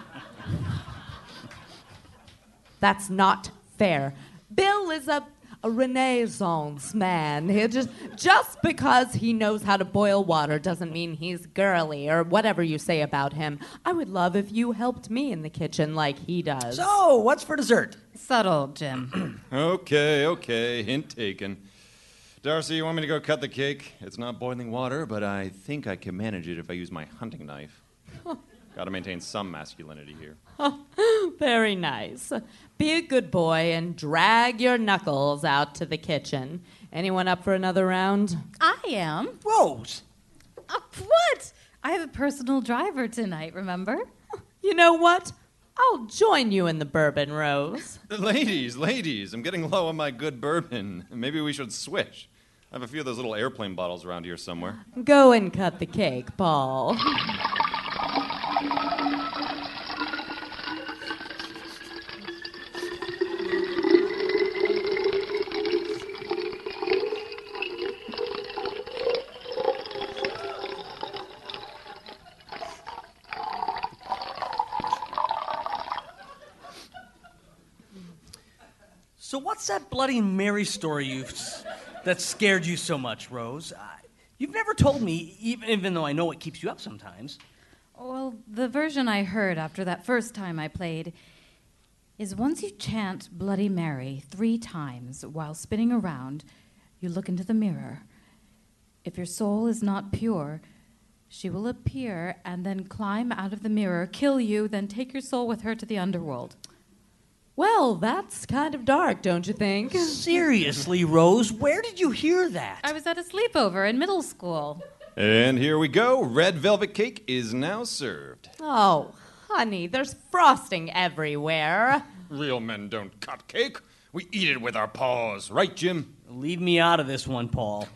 That's not fair. Bill is a Renaissance man. Just because he knows how to boil water doesn't mean he's girly or whatever you say about him. I would love if you helped me in the kitchen like he does. So, what's for dessert? Subtle, Jim. Okay, hint taken. Darcy, you want me to go cut the cake? It's not boiling water, but I think I can manage it if I use my hunting knife. Gotta maintain some masculinity here. Very nice. Be a good boy and drag your knuckles out to the kitchen. Anyone up for another round? I am. Rose! What? I have a personal driver tonight, remember? You know what? I'll join you in the bourbon, Rose. Ladies, I'm getting low on my good bourbon. Maybe we should switch. I have a few of those little airplane bottles around here somewhere. Go and cut the cake, Paul. So what's that Bloody Mary story that scared you so much, Rose? You've never told me, even though I know it keeps you up sometimes. Well, the version I heard after that first time I played is once you chant Bloody Mary 3 times while spinning around, you look into the mirror. If your soul is not pure, she will appear and then climb out of the mirror, kill you, then take your soul with her to the underworld. Well, that's kind of dark, don't you think? Seriously, Rose, where did you hear that? I was at a sleepover in middle school. And here we go. Red velvet cake is now served. Oh, honey, there's frosting everywhere. Real men don't cut cake. We eat it with our paws. Right, Jim? Leave me out of this one, Paul.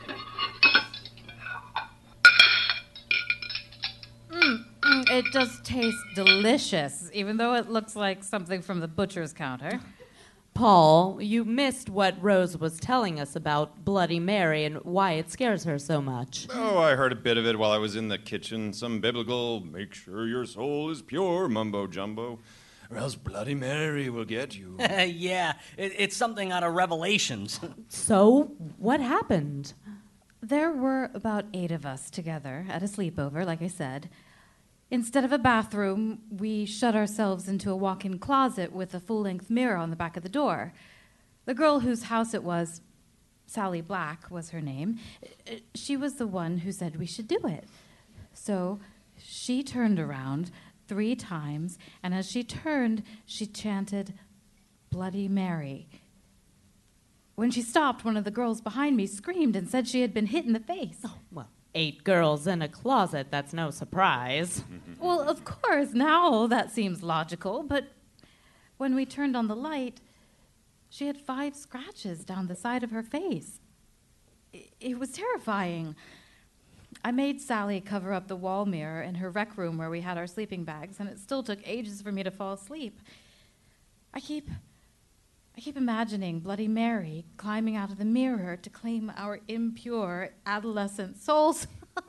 It does taste delicious, even though it looks like something from the butcher's counter. Paul, you missed what Rose was telling us about Bloody Mary and why it scares her so much. Oh, I heard a bit of it while I was in the kitchen. Some biblical, make sure your soul is pure, mumbo-jumbo. Or else Bloody Mary will get you. Yeah, it's something out of Revelations. So, what happened? There were about 8 of us together at a sleepover, like I said. Instead of a bathroom, we shut ourselves into a walk-in closet with a full-length mirror on the back of the door. The girl whose house it was, Sally Black was her name, she was the one who said we should do it. So she turned around 3 times, and as she turned, she chanted, Bloody Mary. When she stopped, one of the girls behind me screamed and said she had been hit in the face. Oh, well, 8 girls in a closet, that's no surprise. Well, of course, now that seems logical, but when we turned on the light, she had 5 scratches down the side of her face. It was terrifying. I made Sally cover up the wall mirror in her rec room where we had our sleeping bags, and it still took ages for me to fall asleep. I keep imagining Bloody Mary climbing out of the mirror to claim our impure adolescent souls.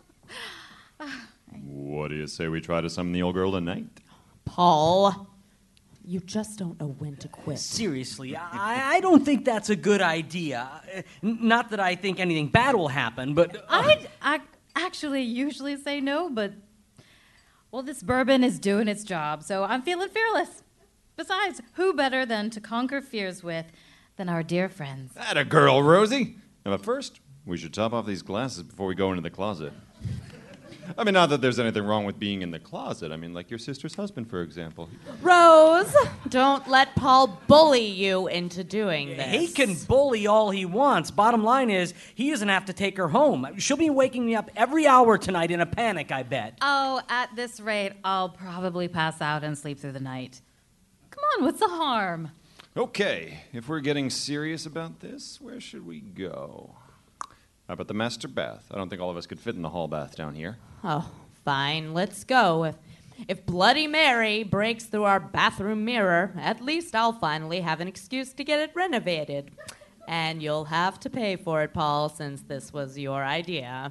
What do you say we try to summon the old girl tonight? Paul, you just don't know when to quit. Seriously, I don't think that's a good idea. Not that I think anything bad will happen, but... I'd actually usually say no, but... Well, this bourbon is doing its job, so I'm feeling fearless. Besides, who better than to conquer fears with than our dear friends? Atta girl, Rosie. But first, we should top off these glasses before we go into the closet. I mean, not that there's anything wrong with being in the closet. I mean, like your sister's husband, for example. Rose, don't let Paul bully you into doing this. He can bully all he wants. Bottom line is, he doesn't have to take her home. She'll be waking me up every hour tonight in a panic, I bet. Oh, at this rate, I'll probably pass out and sleep through the night. Come on, what's the harm? Okay, if we're getting serious about this, where should we go? How about the master bath? I don't think all of us could fit in the hall bath down here. Oh, fine, let's go. If Bloody Mary breaks through our bathroom mirror, at least I'll finally have an excuse to get it renovated. And you'll have to pay for it, Paul, since this was your idea.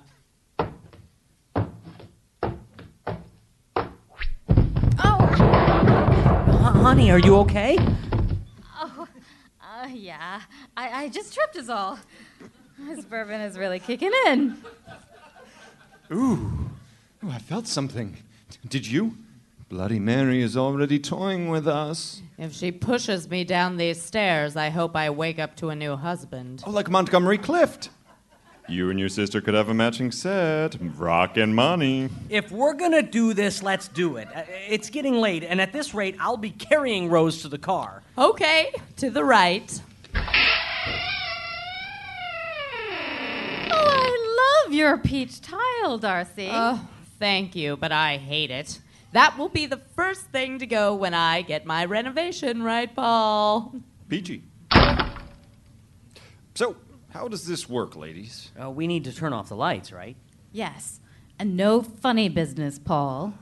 Honey, are you okay? Oh, yeah. I just tripped is all. This bourbon is really kicking in. Ooh, I felt something. Did you? Bloody Mary is already toying with us. If she pushes me down these stairs, I hope I wake up to a new husband. Oh, like Montgomery Clift. You and your sister could have a matching set. Rockin' money. If we're gonna do this, let's do it. It's getting late, and at this rate, I'll be carrying Rose to the car. Okay, to the right. Oh, I love your peach tile, Darcy. Oh, thank you, but I hate it. That will be the first thing to go when I get my renovation, right, Paul? Peachy. So, how does this work, ladies? We need to turn off the lights, right? Yes. And no funny business, Paul.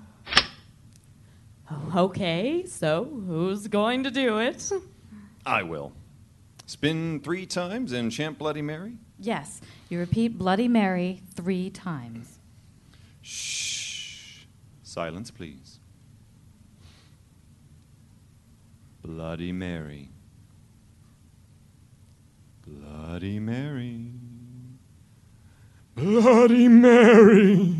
Okay, so who's going to do it? I will. Spin 3 times and chant Bloody Mary? Yes. You repeat Bloody Mary 3 times. Shh. Silence, please. Bloody Mary. Bloody Mary. Bloody Mary.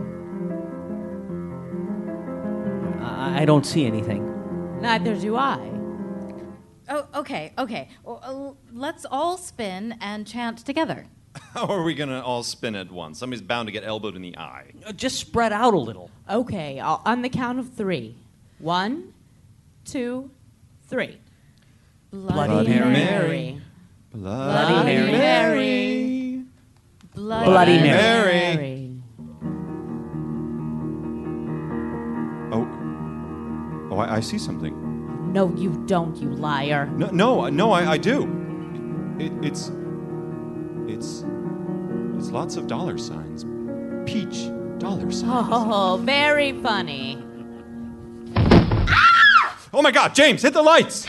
I don't see anything. Neither do I. Oh, okay. Well, let's all spin and chant together. How are we going to all spin at once? Somebody's bound to get elbowed in the eye. Just spread out a little. Okay, on the count of 3. 1, 2, 3. Bloody Mary. Bloody Mary. Bloody Mary. Oh, I see something. No, you don't, you liar. No, I do. It's lots of dollar signs. Peach dollar signs. Oh, very funny. Oh my God, James, hit the lights!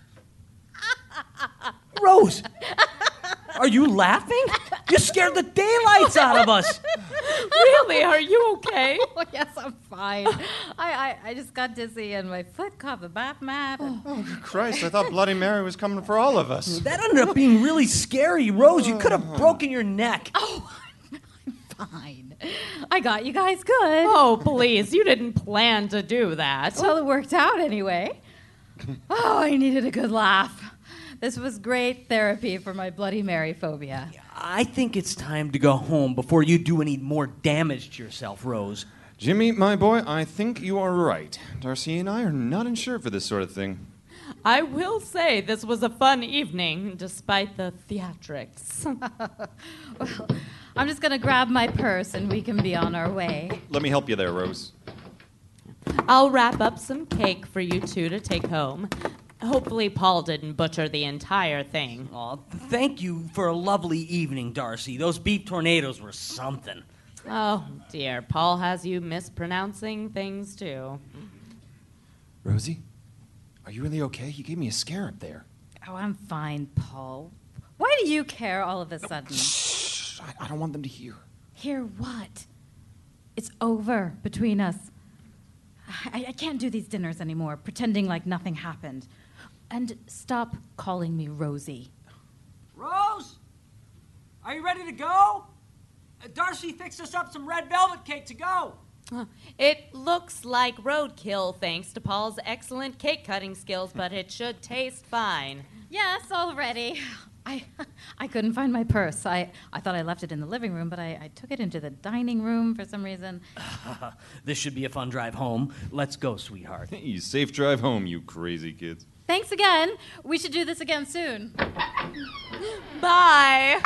Rose! Are you laughing? You scared the daylights out of us! Really? Are you okay? Oh, yes, I'm fine. I just got dizzy and my foot caught the bath mat. Oh, Christ, I thought Bloody Mary was coming for all of us. That ended up being really scary, Rose. You could have broken your neck. Oh, I'm fine. I got you guys good. Oh, please, you didn't plan to do that. Well, it worked out anyway. Oh, I needed a good laugh. This was great therapy for my Bloody Mary phobia. I think it's time to go home before you do any more damage to yourself, Rose. Jimmy, my boy, I think you are right. Darcy and I are not insured for this sort of thing. I will say this was a fun evening, despite the theatrics. Well, I'm just going to grab my purse and we can be on our way. Let me help you there, Rose. I'll wrap up some cake for you two to take home. Hopefully Paul didn't butcher the entire thing. Aw, thank you for a lovely evening, Darcy. Those beef tornadoes were something. Oh, dear. Paul has you mispronouncing things, too. Rosie, are you really okay? You gave me a scare up there. Oh, I'm fine, Paul. Why do you care all of a sudden? Shh, I don't want them to hear. Hear what? It's over between us. I can't do these dinners anymore, pretending like nothing happened. And stop calling me Rosie. Rose? Are you ready to go? Darcy fixed us up some red velvet cake to go. It looks like roadkill thanks to Paul's excellent cake cutting skills, but it should taste fine. Yes, all ready. I couldn't find my purse. I thought I left it in the living room, but I took it into the dining room for some reason. This should be a fun drive home. Let's go, sweetheart. Hey, safe drive home, you crazy kids. Thanks again. We should do this again soon. Bye.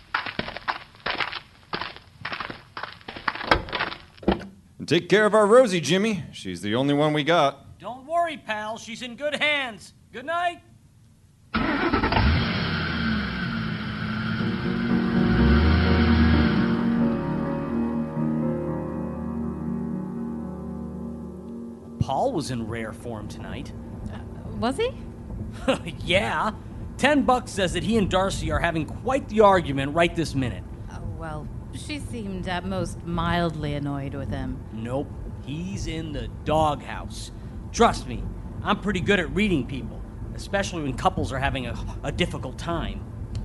And take care of our Rosie, Jimmy. She's the only one we got. Don't worry, pal. She's in good hands. Good night. Paul was in rare form tonight. Was he? Yeah. $10 says that he and Darcy are having quite the argument right this minute. Well, she seemed at most mildly annoyed with him. Nope. He's in the doghouse. Trust me, I'm pretty good at reading people, especially when couples are having a difficult time.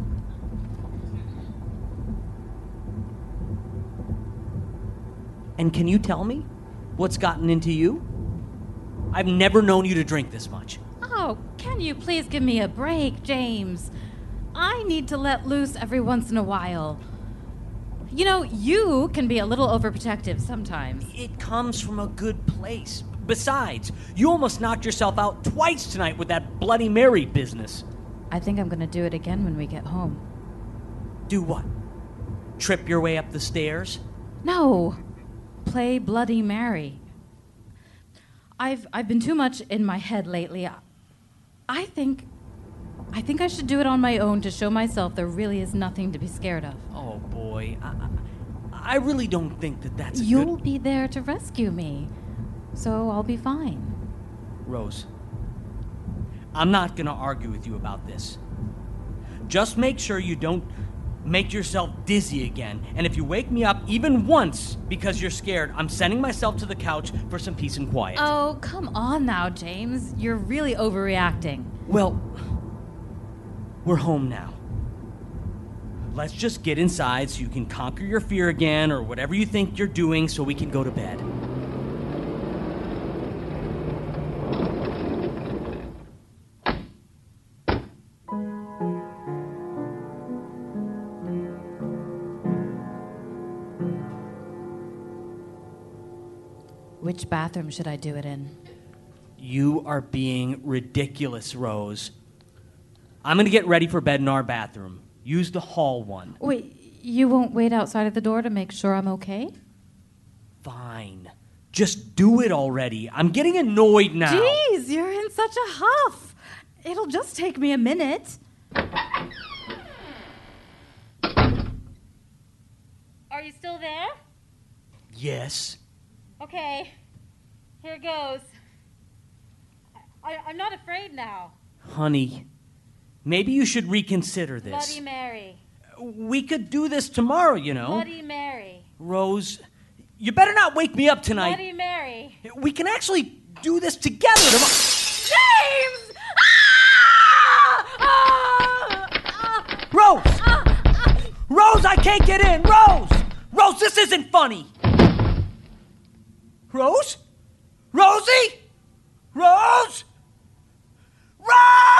And can you tell me what's gotten into you? I've never known you to drink this much. Oh, can you please give me a break, James? I need to let loose every once in a while. You know, you can be a little overprotective sometimes. It comes from a good place. Besides, you almost knocked yourself out twice tonight with that Bloody Mary business. I think I'm gonna do it again when we get home. Do what? Trip your way up the stairs? No. Play Bloody Mary. I've been too much in my head lately. I think I should do it on my own to show myself there really is nothing to be scared of. Oh, boy. I really don't think that's You'll be there to rescue me, so I'll be fine. Rose, I'm not going to argue with you about this. Just make sure you don't make yourself dizzy again. And if you wake me up even once because you're scared, I'm sending myself to the couch for some peace and quiet. Oh, come on now, James. You're really overreacting. Well, we're home now. Let's just get inside so you can conquer your fear again or whatever you think you're doing so we can go to bed. Which bathroom should I do it in? You are being ridiculous, Rose. I'm going to get ready for bed in our bathroom. Use the hall one. Wait, you won't wait outside of the door to make sure I'm okay? Fine. Just do it already. I'm getting annoyed now. Jeez, you're in such a huff. It'll just take me a minute. Are you still there? Yes. Okay, here goes. I'm not afraid now. Honey, maybe you should reconsider this. Bloody Mary. We could do this tomorrow, you know. Bloody Mary. Rose, you better not wake me up tonight. Bloody Mary. We can actually do this together tomorrow. James! Rose! Rose, I can't get in! Rose! Rose, this isn't funny! Rose? Rosie? Rose? Rose!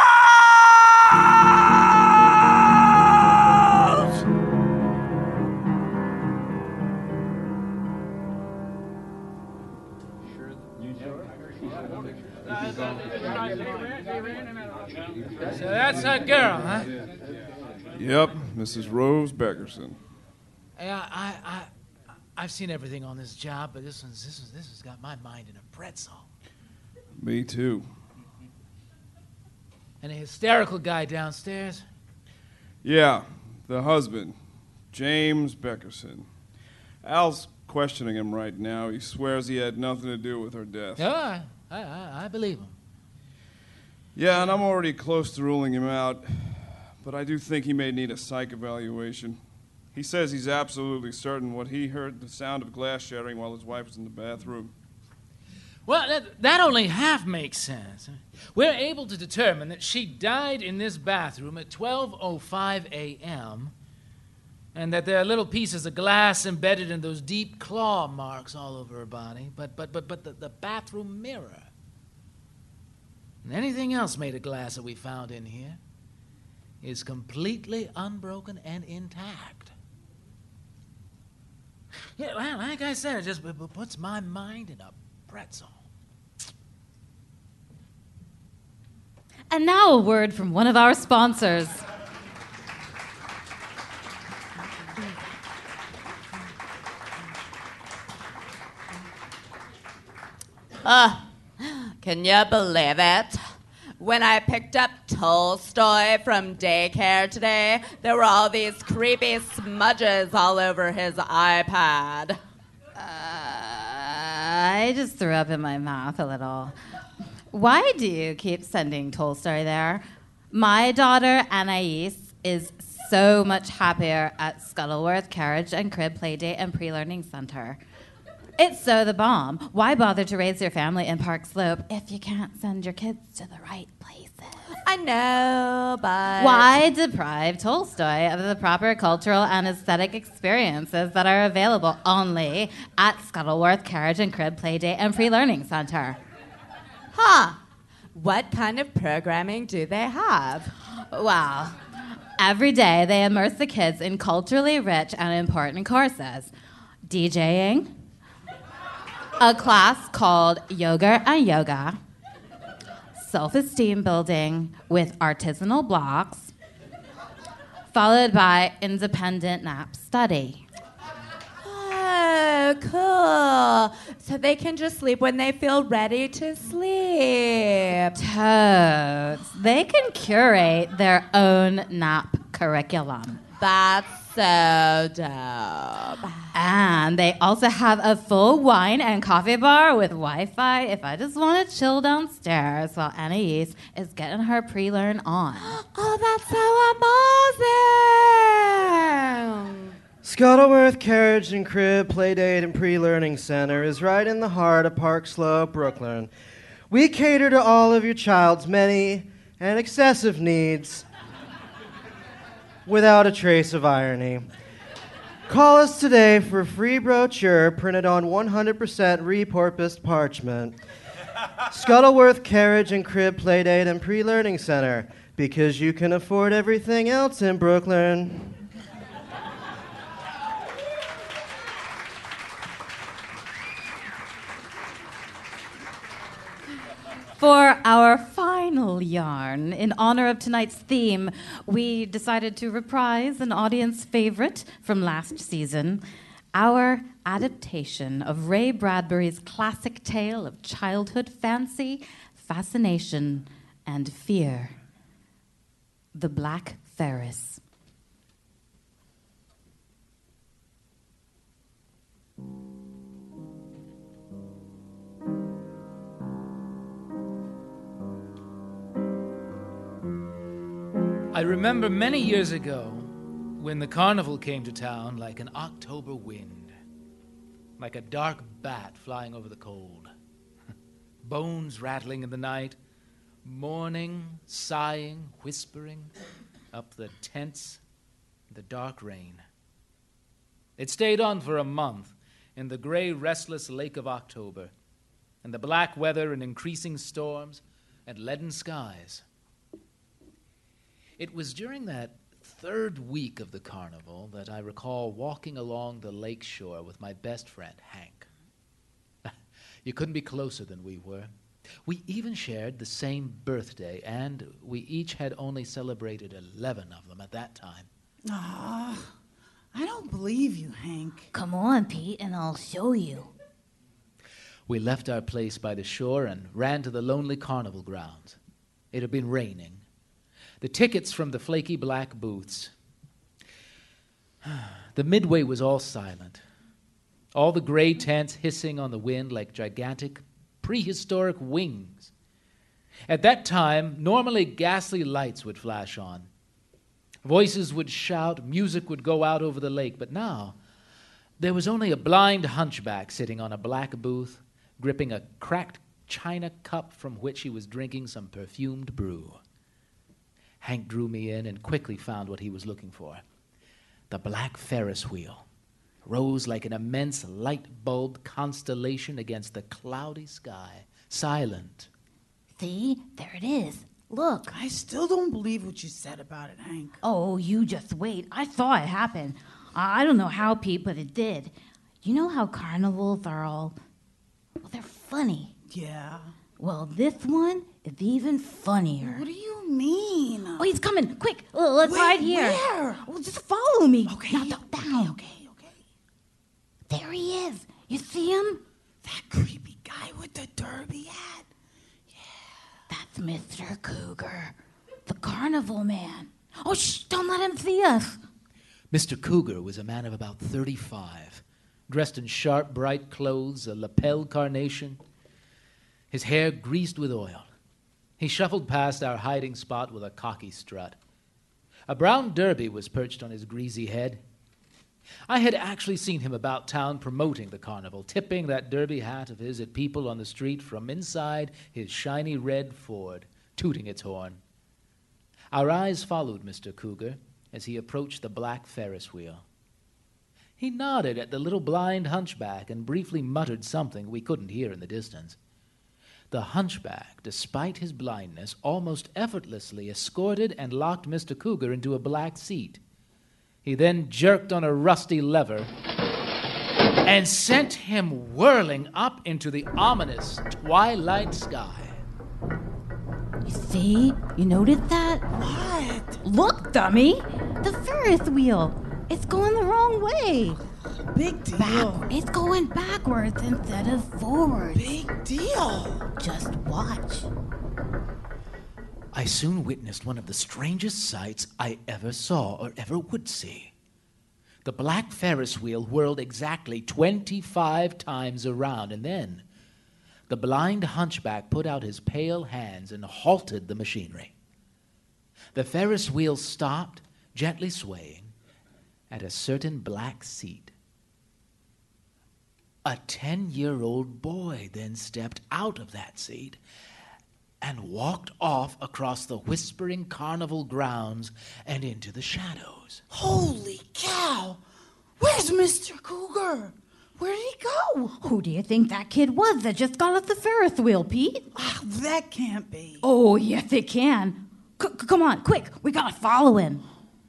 So that's our girl, huh? Yep, Mrs. Rose Beckerson. Yeah, I've seen everything on this job, but this has got my mind in a pretzel. Me too. And a hysterical guy downstairs. Yeah, the husband, James Beckerson. Al's questioning him right now. He swears he had nothing to do with her death. Yeah, I believe him. Yeah, and I'm already close to ruling him out, but I do think he may need a psych evaluation. He says he's absolutely certain what he heard the sound of glass shattering while his wife was in the bathroom. Well, that only half makes sense. We're able to determine that she died in this bathroom at 12:05 a.m., and that there are little pieces of glass embedded in those deep claw marks all over her body. But the bathroom mirror and anything else made of glass that we found in here is completely unbroken and intact. Yeah, like I said, it just puts my mind in a pretzel. And now a word from one of our sponsors. Can you believe it? When I picked up Tolstoy from daycare today, there were all these creepy smudges all over his iPad. I just threw up in my mouth a little. Why do you keep sending Tolstoy there? My daughter, Anais, is so much happier at Scuttleworth Carriage and Crib Playdate and Pre-Learning Center. It's so the bomb. Why bother to raise your family in Park Slope if you can't send your kids to the right places? I know, but... Why deprive Tolstoy of the proper cultural and aesthetic experiences that are available only at Scuttleworth Carriage and Crib Playdate and Pre-Learning Center? Huh. What kind of programming do they have? Well, every day they immerse the kids in culturally rich and important courses. DJing, a class called Yoga and Yoga, self-esteem building with artisanal blocks, followed by independent nap study. Oh, cool. So they can just sleep when they feel ready to sleep. Totes. They can curate their own nap curriculum. That's so dope. And they also have a full wine and coffee bar with Wi-Fi if I just want to chill downstairs while Anais is getting her pre-learn on. Oh, that's so amazing! Scuttleworth Carriage and Crib Playdate and Pre-Learning Center is right in the heart of Park Slope, Brooklyn. We cater to all of your child's many and excessive needs without a trace of irony. Call us today for a free brochure printed on 100% repurposed parchment. Scuttleworth Carriage and Crib Playdate and Pre-Learning Center, because you can afford everything else in Brooklyn. For our final yarn, in honor of tonight's theme, we decided to reprise an audience favorite from last season, our adaptation of Ray Bradbury's classic tale of childhood fancy, fascination, and fear, The Black Ferris. I remember many years ago when the carnival came to town like an October wind, like a dark bat flying over the cold, bones rattling in the night, mourning, sighing, whispering up the tense, the dark rain. It stayed on for a month in the gray, restless lake of October, and the black weather and increasing storms and leaden skies. It was during that third week of the carnival that I recall walking along the lake shore with my best friend, Hank. You couldn't be closer than we were. We even shared the same birthday, and we each had only celebrated 11 of them at that time. I don't believe you, Hank. Come on, Pete, and I'll show you. We left our place by the shore and ran to the lonely carnival grounds. It had been raining. The tickets from the flaky black booths. The midway was all silent. All the gray tents hissing on the wind like gigantic prehistoric wings. At that time, normally ghastly lights would flash on. Voices would shout, music would go out over the lake, but now there was only a blind hunchback sitting on a black booth, gripping a cracked china cup from which he was drinking some perfumed brew. Hank drew me in and quickly found what he was looking for. The black Ferris wheel rose like an immense light-bulb constellation against the cloudy sky, silent. See? There it is. Look. I still don't believe what you said about it, Hank. Oh, you just wait. I saw it happen. I don't know how, Pete, but it did. You know how carnivals are all... Well, they're funny. Yeah. Well, this one is even funnier. What do you mean? Oh, he's coming. Quick, let's hide here. Where? Well, just follow me. Okay. Now, duck down. Okay. There he is. You see him? That creepy guy with the derby hat. That's Mr. Cougar, the carnival man. Oh, shh, don't let him see us. Mr. Cougar was a man of about 35, dressed in sharp, bright clothes, a lapel carnation, his hair greased with oil. He shuffled past our hiding spot with a cocky strut. A brown derby was perched on his greasy head. I had actually seen him about town promoting the carnival, tipping that derby hat of his at people on the street from inside his shiny red Ford, tooting its horn. Our eyes followed Mr. Cougar as he approached the black Ferris wheel. He nodded at the little blind hunchback and briefly muttered something we couldn't hear in the distance. The hunchback, despite his blindness, almost effortlessly escorted and locked Mr. Cougar into a black seat. He then jerked on a rusty lever and sent him whirling up into the ominous twilight sky. You see? You noticed that? What? Look, dummy! The Ferris wheel! It's going the wrong way! Big deal. It's going backwards instead of forwards. Big deal. Just watch. I soon witnessed one of the strangest sights I ever saw or ever would see. The black Ferris wheel whirled exactly 25 times around, and then the blind hunchback put out his pale hands and halted the machinery. The Ferris wheel stopped, gently swaying, at a certain black seat. A 10-year-old boy then stepped out of that seat and walked off across the whispering carnival grounds and into the shadows. Holy cow! Where's Mr. Cougar? Where did he go? Who do you think that kid was that just got off the Ferris wheel, Pete? That can't be. Oh, yes, it can. Come on, quick. We gotta follow him.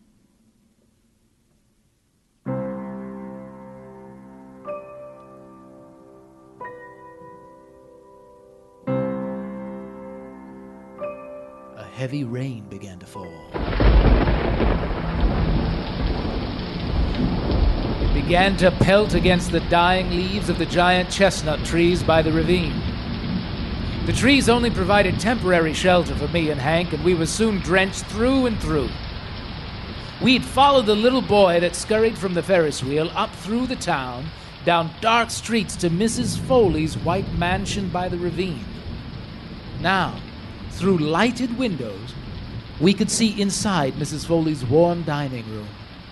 A heavy rain began to fall. It began to pelt against the dying leaves of the giant chestnut trees by the ravine. The trees only provided temporary shelter for me and Hank, and we were soon drenched through and through. We'd followed the little boy that scurried from the Ferris wheel up through the town, down dark streets to Mrs. Foley's white mansion by the ravine. Now, through lighted windows, we could see inside Mrs. Foley's warm dining room.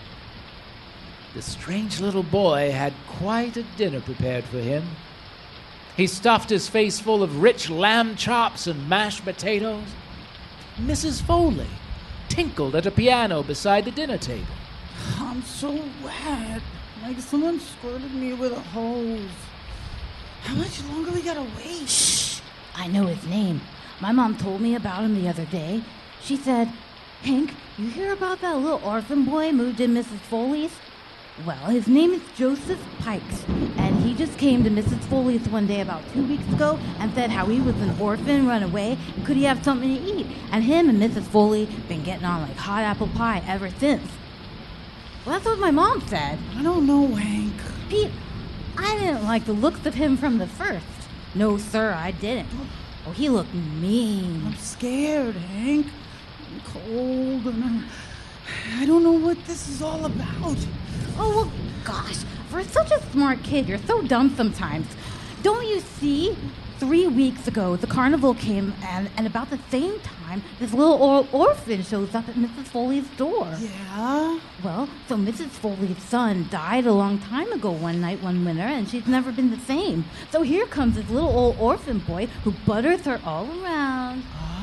The strange little boy had quite a dinner prepared for him. He stuffed his face full of rich lamb chops and mashed potatoes. Mrs. Foley tinkled at a piano beside the dinner table. I'm so wet. Like someone squirted me with a hose. How much longer we gotta wait? Shh! I know his name. My mom told me about him the other day. She said, Hank, you hear about that little orphan boy moved in Mrs. Foley's? Well, his name is Joseph Pikes, and he just came to Mrs. Foley's one day about 2 weeks ago and said how he was an orphan, run away, and could he have something to eat? And him and Mrs. Foley been getting on like hot apple pie ever since. Well, that's what my mom said. I don't know, Hank. Pete, I didn't like the looks of him from the first. No, sir, I didn't. Oh, he looked mean. I'm scared, Hank. I'm cold, and I don't know what this is all about. Oh, well, gosh, for such a smart kid, you're so dumb sometimes. Don't you see? 3 weeks ago, the carnival came, and about the same time, this little old orphan shows up at Mrs. Foley's door. Yeah? Well, so Mrs. Foley's son died a long time ago one night, one winter, and she's never been the same. So here comes this little old orphan boy who butters her all around.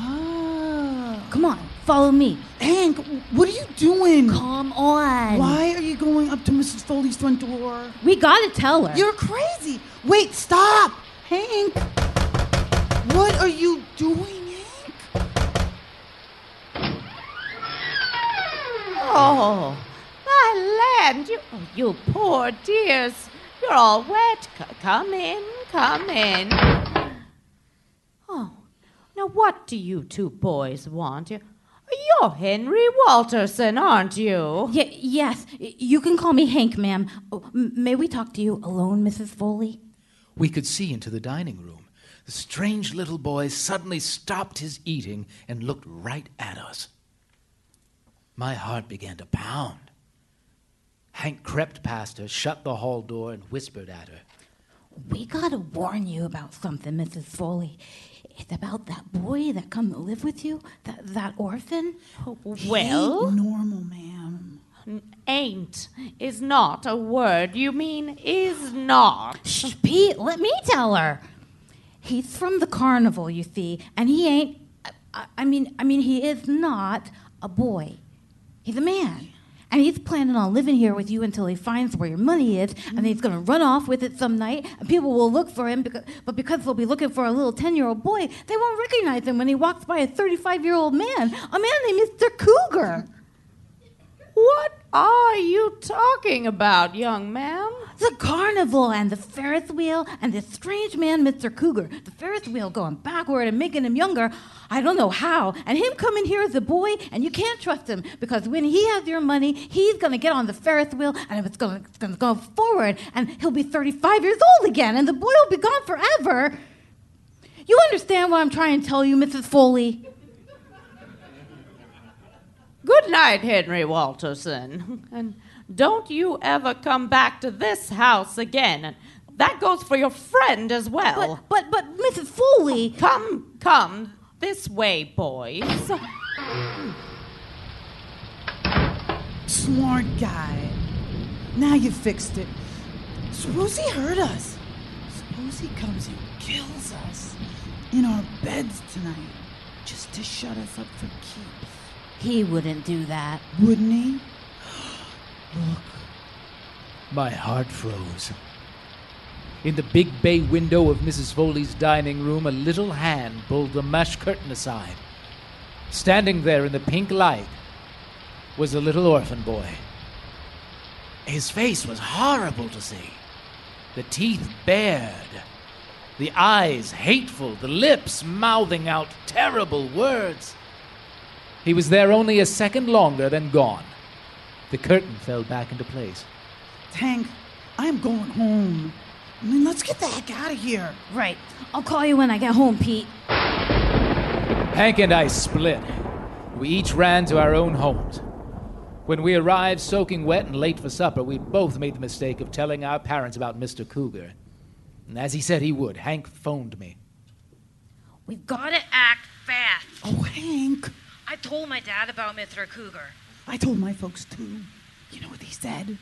Ah. Come on, follow me. Hank, what are you doing? Come on. Why are you going up to Mrs. Foley's front door? We gotta tell her. You're crazy. Wait, stop. Hank, what are you doing, Hank? Oh, my land, you poor dears. You're all wet. Come in, come in. Oh, now what do you two boys want? You're Henry Walterson, aren't you? Yes, you can call me Hank, ma'am. Oh, may we talk to you alone, Mrs. Foley? We could see into the dining room. The strange little boy suddenly stopped his eating and looked right at us. My heart began to pound. Hank crept past her, shut the hall door, and whispered at her. We gotta warn you about something, Mrs. Foley. It's about that boy that come to live with you, that orphan. Well? Ain't normal, ma'am. Ain't is not a word. You mean is not. Shh, Pete, let me tell her. He's from the carnival, you see, and he ain't. I mean, he is not a boy. He's a man. And he's planning on living here with you until he finds where your money is, and then he's going to run off with it some night, and people will look for him, but because they'll be looking for a little 10-year-old boy, they won't recognize him when he walks by a 35-year-old man, a man named Mr. Cougar. What are you talking about, young ma'am? The carnival and the Ferris wheel and this strange man, Mr. Cougar. The Ferris wheel going backward and making him younger. I don't know how. And him coming here as a boy, and you can't trust him because when he has your money, he's going to get on the Ferris wheel and it's going to go forward and he'll be 35 years old again and the boy will be gone forever. You understand what I'm trying to tell you, Mrs. Foley? Good night, Henry Walterson. And don't you ever come back to this house again. And that goes for your friend as well. But Mrs. Foley. Come this way, boys. Smart guy. Now you fixed it. Suppose he hurt us. Suppose he comes and kills us in our beds tonight just to shut us up for keeps. He wouldn't do that. Wouldn't he? Look. My heart froze. In the big bay window of Mrs. Foley's dining room, a little hand pulled the mesh curtain aside. Standing there in the pink light was a little orphan boy. His face was horrible to see. The teeth bared, the eyes hateful, the lips mouthing out terrible words. He was there only a second longer, then gone. The curtain fell back into place. Hank, I'm going home. I mean, let's get the heck out of here. Right. I'll call you when I get home, Pete. Hank and I split. We each ran to our own homes. When we arrived soaking wet and late for supper, we both made the mistake of telling our parents about Mr. Cougar. And as he said he would, Hank phoned me. We've got to act fast. Oh, Hank. I told my dad about Mr. Cougar. I told my folks, too. You know what he said?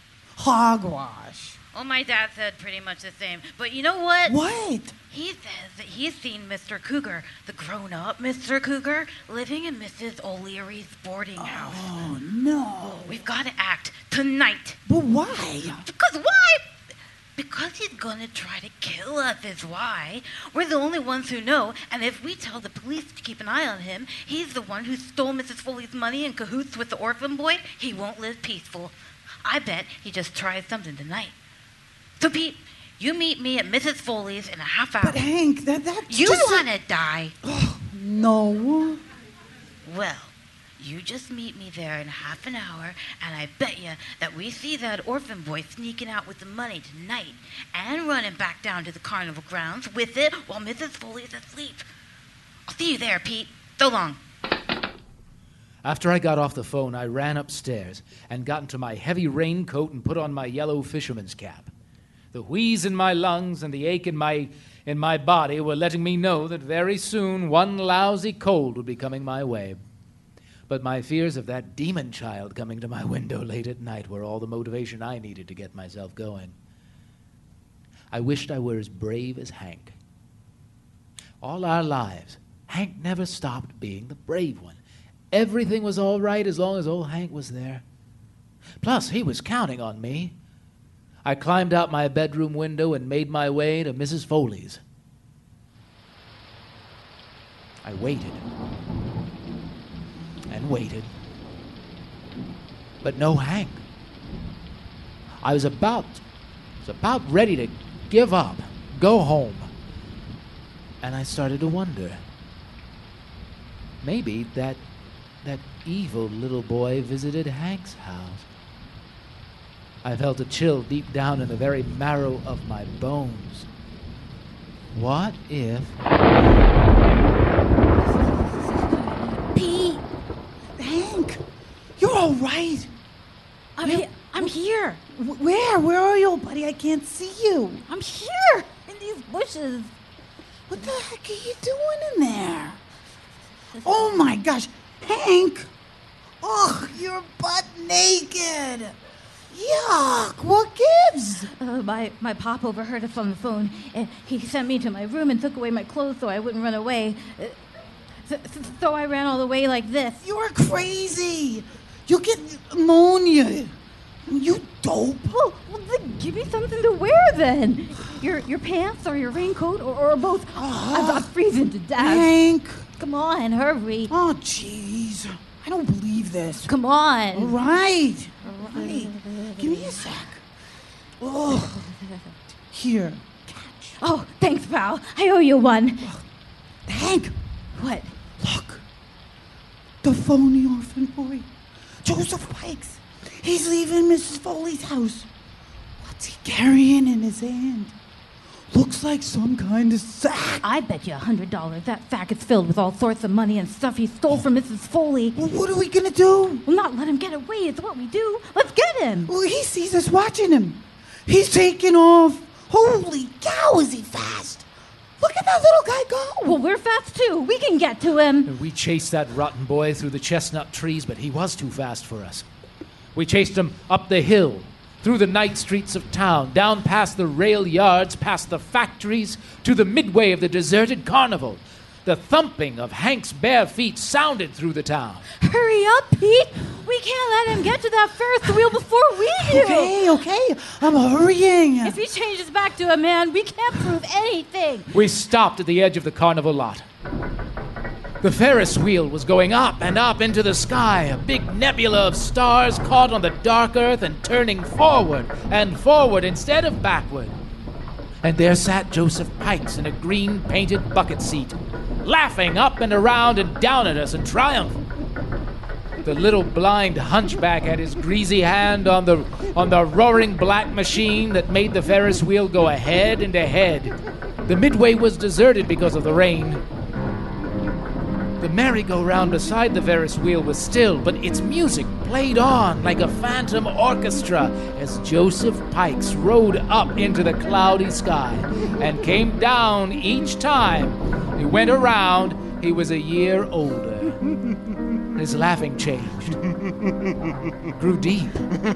Hogwash. Well, my dad said pretty much the same. But you know what? What? He says that he's seen Mr. Cougar, the grown-up Mr. Cougar, living in Mrs. O'Leary's boarding house. Oh, no. We've got to act tonight. But why? Because why? Because he's going to try to kill us is why. We're the only ones who know, and if we tell the police to keep an eye on him, he's the one who stole Mrs. Foley's money in cahoots with the orphan boy, he won't live peaceful. I bet he just tries something tonight. So, Pete, you meet me at Mrs. Foley's in a half hour. But, Hank, that's You just... want to die. Oh, no. Well, you just meet me there in half an hour, and I bet you that we see that orphan boy sneaking out with the money tonight and running back down to the carnival grounds with it while Mrs. Foley's asleep. I'll see you there, Pete. So long. After I got off the phone, I ran upstairs and got into my heavy raincoat and put on my yellow fisherman's cap. The wheeze in my lungs and the ache in my body were letting me know that very soon one lousy cold would be coming my way. But my fears of that demon child coming to my window late at night were all the motivation I needed to get myself going. I wished I were as brave as Hank. All our lives, Hank never stopped being the brave one. Everything was all right as long as old Hank was there. Plus, he was counting on me. I climbed out my bedroom window and made my way to Mrs. Foley's. I waited. And waited. But no Hank. I was about ready to give up, go home. And I started to wonder. Maybe that evil little boy visited Hank's house. I felt a chill deep down in the very marrow of my bones. What if... Pete! Hank! You're all right. I'm here. Where? Where are you, buddy? I can't see you. I'm here in these bushes. What the heck are you doing in there? Oh my gosh, Hank! Ugh, you're butt naked. Yuck! What gives? My pop overheard us on the phone, and he sent me to my room and took away my clothes so I wouldn't run away. So I ran all the way like this. You're crazy. You'll get pneumonia. You dope. Well, then give me something to wear then. Your pants or your raincoat or both. I'm freezing to death. Hank. Come on, hurry. Oh, jeez. I don't believe this. Come on. All right. All right. Give me a sec. Oh. Here. Catch. Oh, thanks, pal. I owe you one. Hank. What? Look. The phony orphan boy. Joseph Pikes. He's leaving Mrs. Foley's house. What's he carrying in his hand? Looks like some kind of sack. I bet you $100 that sack is filled with all sorts of money and stuff he stole from Mrs. Foley. Well, what are we gonna do? We'll not let him get away. It's what we do. Let's get him. Well, he sees us watching him. He's taking off. Holy cow, is he fast? Look at that little guy go. Well, we're fast too. We can get to him. We chased that rotten boy through the chestnut trees, but he was too fast for us. We chased him up the hill, through the night streets of town, down past the rail yards, past the factories, to the midway of the deserted carnival. The thumping of Hank's bare feet sounded through the town. Hurry up, Pete. We can't let him get to that Ferris wheel before we do. Okay. I'm hurrying. If he changes back to a man, we can't prove anything. We stopped at the edge of the carnival lot. The Ferris wheel was going up and up into the sky, a big nebula of stars caught on the dark earth and turning forward and forward instead of backward. And there sat Joseph Pikes in a green painted bucket seat, laughing up and around and down at us in triumph. The little blind hunchback had his greasy hand on the roaring black machine that made the Ferris wheel go ahead and ahead. The midway was deserted because of the rain. The merry-go-round beside the Ferris wheel was still, but its music played on like a phantom orchestra as Joseph Pikes rode up into the cloudy sky and came down each time. He went around, he was a year older. His laughing changed, grew deep.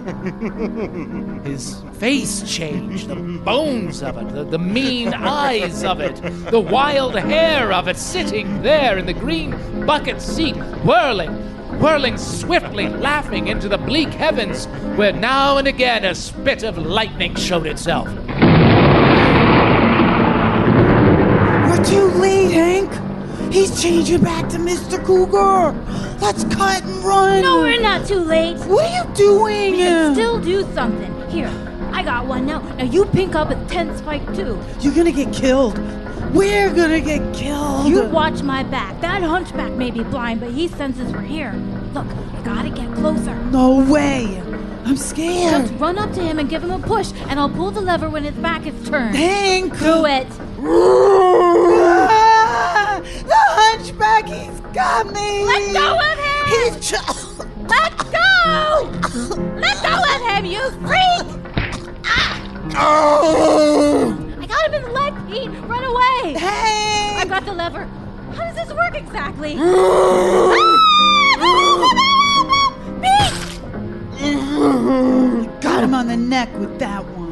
His face changed, the bones of it, the mean eyes of it, the wild hair of it, sitting there in the green bucket seat, whirling swiftly, laughing into the bleak heavens, where now and again a spit of lightning showed itself. We're too late, Hank. He's changing back to Mr. Cougar. Let's cut and run. No, we're not too late. What are you doing? We can still do something. Here, I got one now. Now you pink up a tent spike too. You're gonna get killed. We're gonna get killed. You watch my back. That hunchback may be blind, but he senses we're here. Look, I gotta get closer. No way. I'm scared. Just run up to him and give him a push, and I'll pull the lever when his back is turned. Hank! Do it. The hunchback, he's got me. Let go of him. He's Let go. Let go of him, you freak. I got him in the leg, Pete. Run away. Hey! I got the lever. How does this work exactly? Pete! Got him on the neck with that one.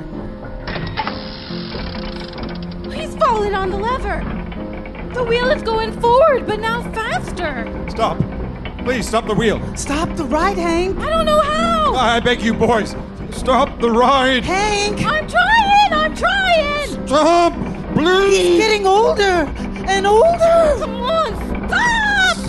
He's falling on the lever. The wheel is going forward, but now faster. Stop. Please stop the wheel. Stop the ride, Hank. I don't know how. I beg you, boys. Stop the ride. Hank! I'm trying. Stop, please. He's getting older and older. Come on, stop.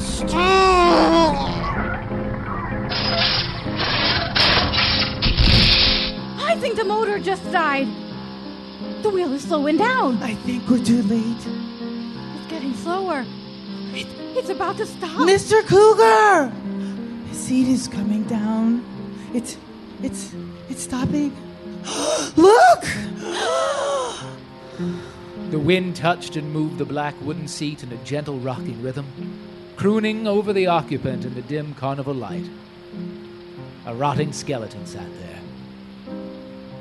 I think the motor just died. The wheel is slowing down. I think we're too late. It's getting slower. It's about to stop. Mr. Cougar! His seat is coming down. It's stopping. Look! The wind touched and moved the black wooden seat in a gentle rocking rhythm, crooning over the occupant in the dim carnival light. A rotting skeleton sat there,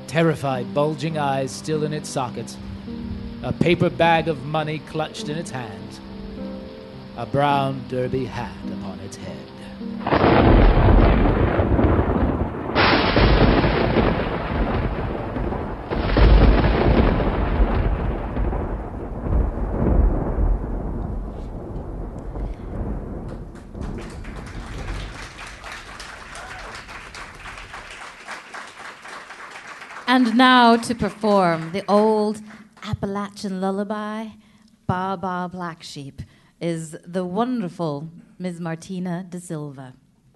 terrified, bulging eyes still in its sockets, a paper bag of money clutched in its hands, a brown derby hat upon its head. And now to perform the old Appalachian lullaby, Ba Ba Black Sheep, is the wonderful Ms. Martina Da Silva.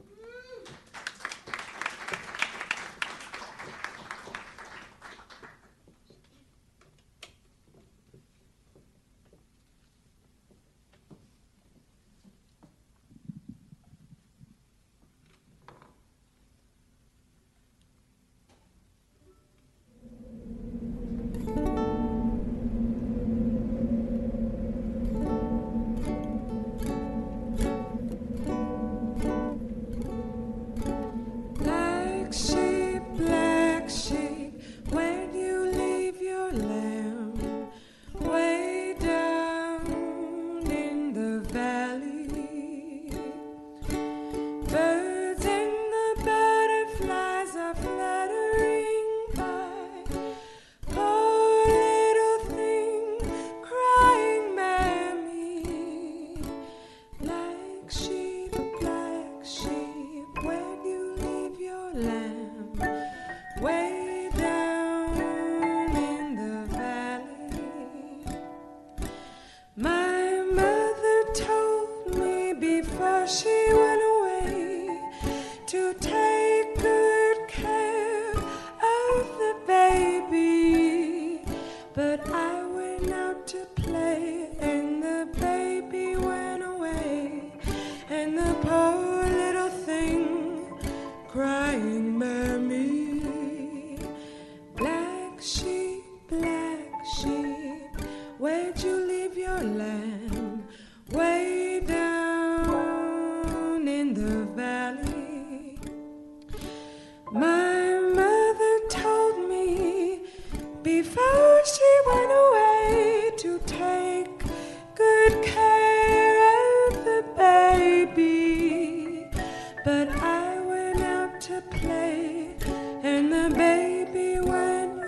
Black sheep, where do you leave your lamb? Way down in the valley. Birds and the butterflies are fluttering by. Poor little thing crying, Mammy. Black sheep, where do you leave your lamb? Way down in the valley. My mother told me before she went away to take good care of the baby. But I went out to play and the baby went away, and the poor little thing crying, Mammy. Black sheep, where'd you leave your lamb? Way down in the valley. My mother told me before she went away to take good care of the baby. But I went out to play and the baby went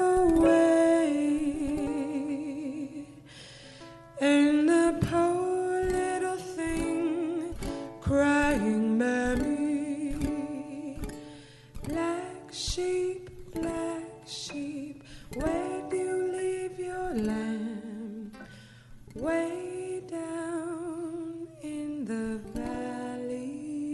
away, and the poor little thing crying, Mammy. Black sheep, where do you leave your lamb? Way down in the valley.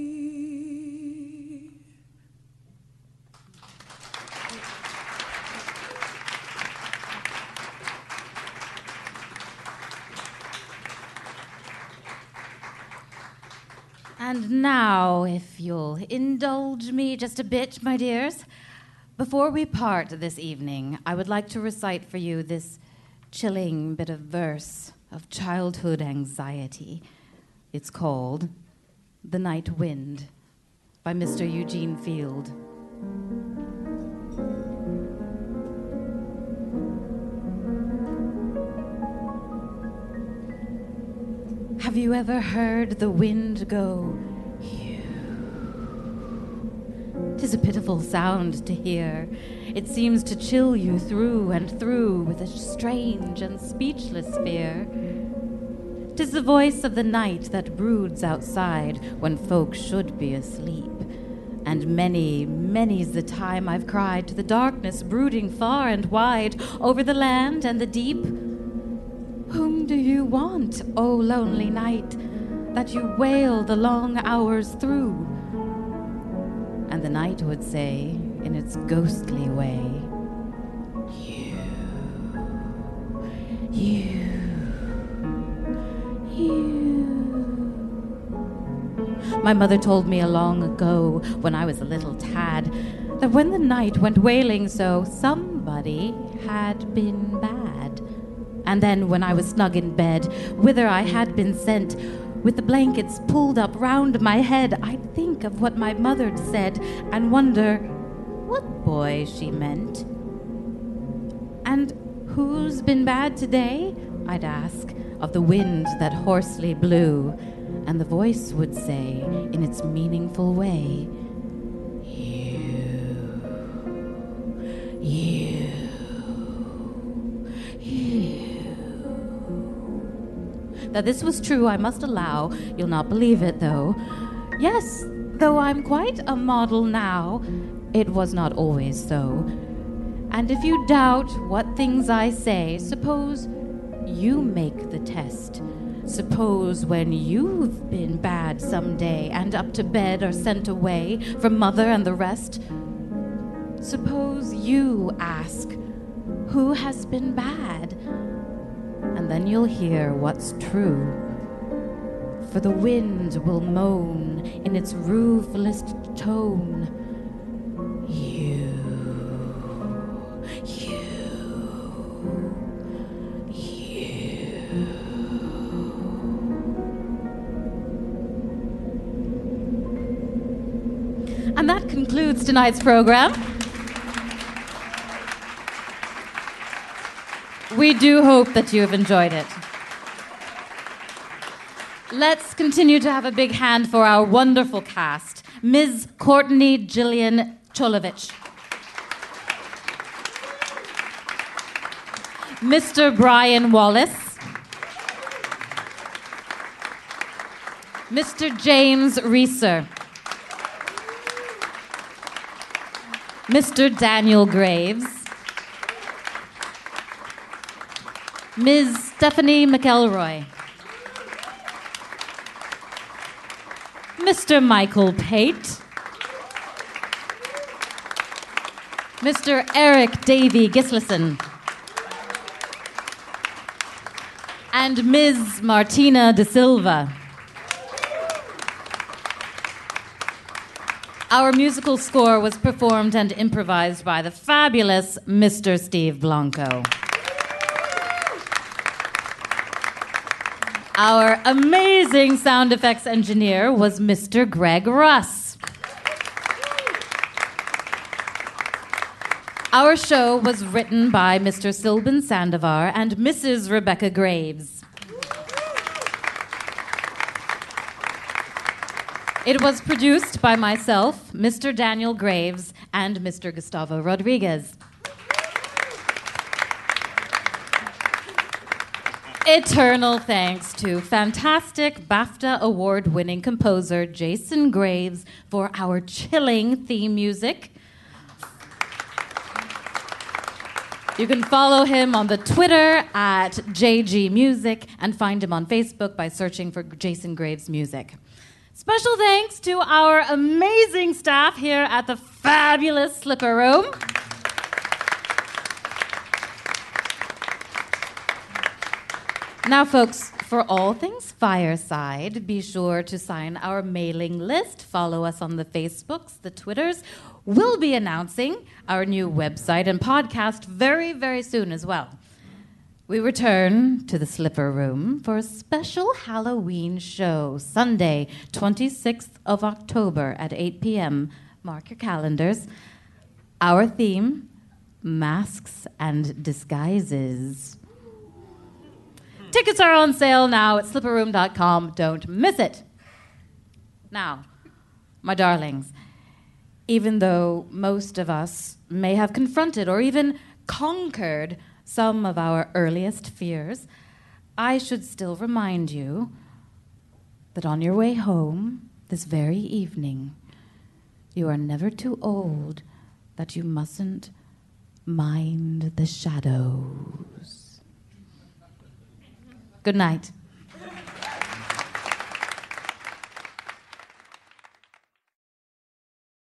And now, if you'll indulge me just a bit, my dears, before we part this evening, I would like to recite for you this chilling bit of verse of childhood anxiety. It's called The Night Wind by Mr. Eugene Field. Have you ever heard the wind go, "Hew"? 'Tis a pitiful sound to hear. It seems to chill you through and through with a strange and speechless fear. 'Tis the voice of the night that broods outside when folk should be asleep. And many's the time I've cried to the darkness brooding far and wide over the land and the deep. Whom do you want, O lonely night, that you wail the long hours through? And the night would say, in its ghostly way, You. My mother told me long ago, when I was a little tad, that when the night went wailing so, somebody had been bad. And then when I was snug in bed, whither I had been sent, with the blankets pulled up round my head, I'd think of what my mother'd said and wonder what boy she meant. And who's been bad today? I'd ask of the wind that hoarsely blew, and the voice would say in its meaningful way, You. That this was true, I must allow. You'll not believe it, though. Yes, though I'm quite a model now, it was not always so. And if you doubt what things I say, suppose you make the test. Suppose when you've been bad someday and up to bed or sent away from mother and the rest, suppose you ask, who has been bad? And then you'll hear what's true. For the wind will moan in its ruthless tone. And that concludes tonight's program. We do hope that you have enjoyed it. Let's continue to have a big hand for our wonderful cast. Ms. Courtney Gillian Cholovich. Mr. Brian Wallace. Mr. James Reeser. Mr. Daniel Graves. Ms. Stephanie McElroy. Mr. Michael Pate. Mr. Eric Davy Gislason. And Ms. Martina De Silva. Our musical score was performed and improvised by the fabulous Mr. Steve Blanco. Our amazing sound effects engineer was Mr. Greg Russ. Our show was written by Mr. Silban Sandovar and Mrs. Rebecca Graves. It was produced by myself, Mr. Daniel Graves, and Mr. Gustavo Rodriguez. Eternal thanks to fantastic BAFTA award-winning composer Jason Graves for our chilling theme music. You can follow him on the Twitter at JG Music and find him on Facebook by searching for Jason Graves Music. Special thanks to our amazing staff here at the fabulous Slipper Room. Now, folks, for all things Fireside, be sure to sign our mailing list. Follow us on the Facebooks, the Twitters. We'll be announcing our new website and podcast very, very soon as well. We return to the Slipper Room for a special Halloween show, Sunday, 26th of October at 8 p.m. Mark your calendars. Our theme, masks and disguises. Tickets are on sale now at slipperroom.com. Don't miss it. Now, my darlings, even though most of us may have confronted or even conquered some of our earliest fears, I should still remind you that on your way home this very evening, you are never too old that you mustn't mind the shadows. Good night.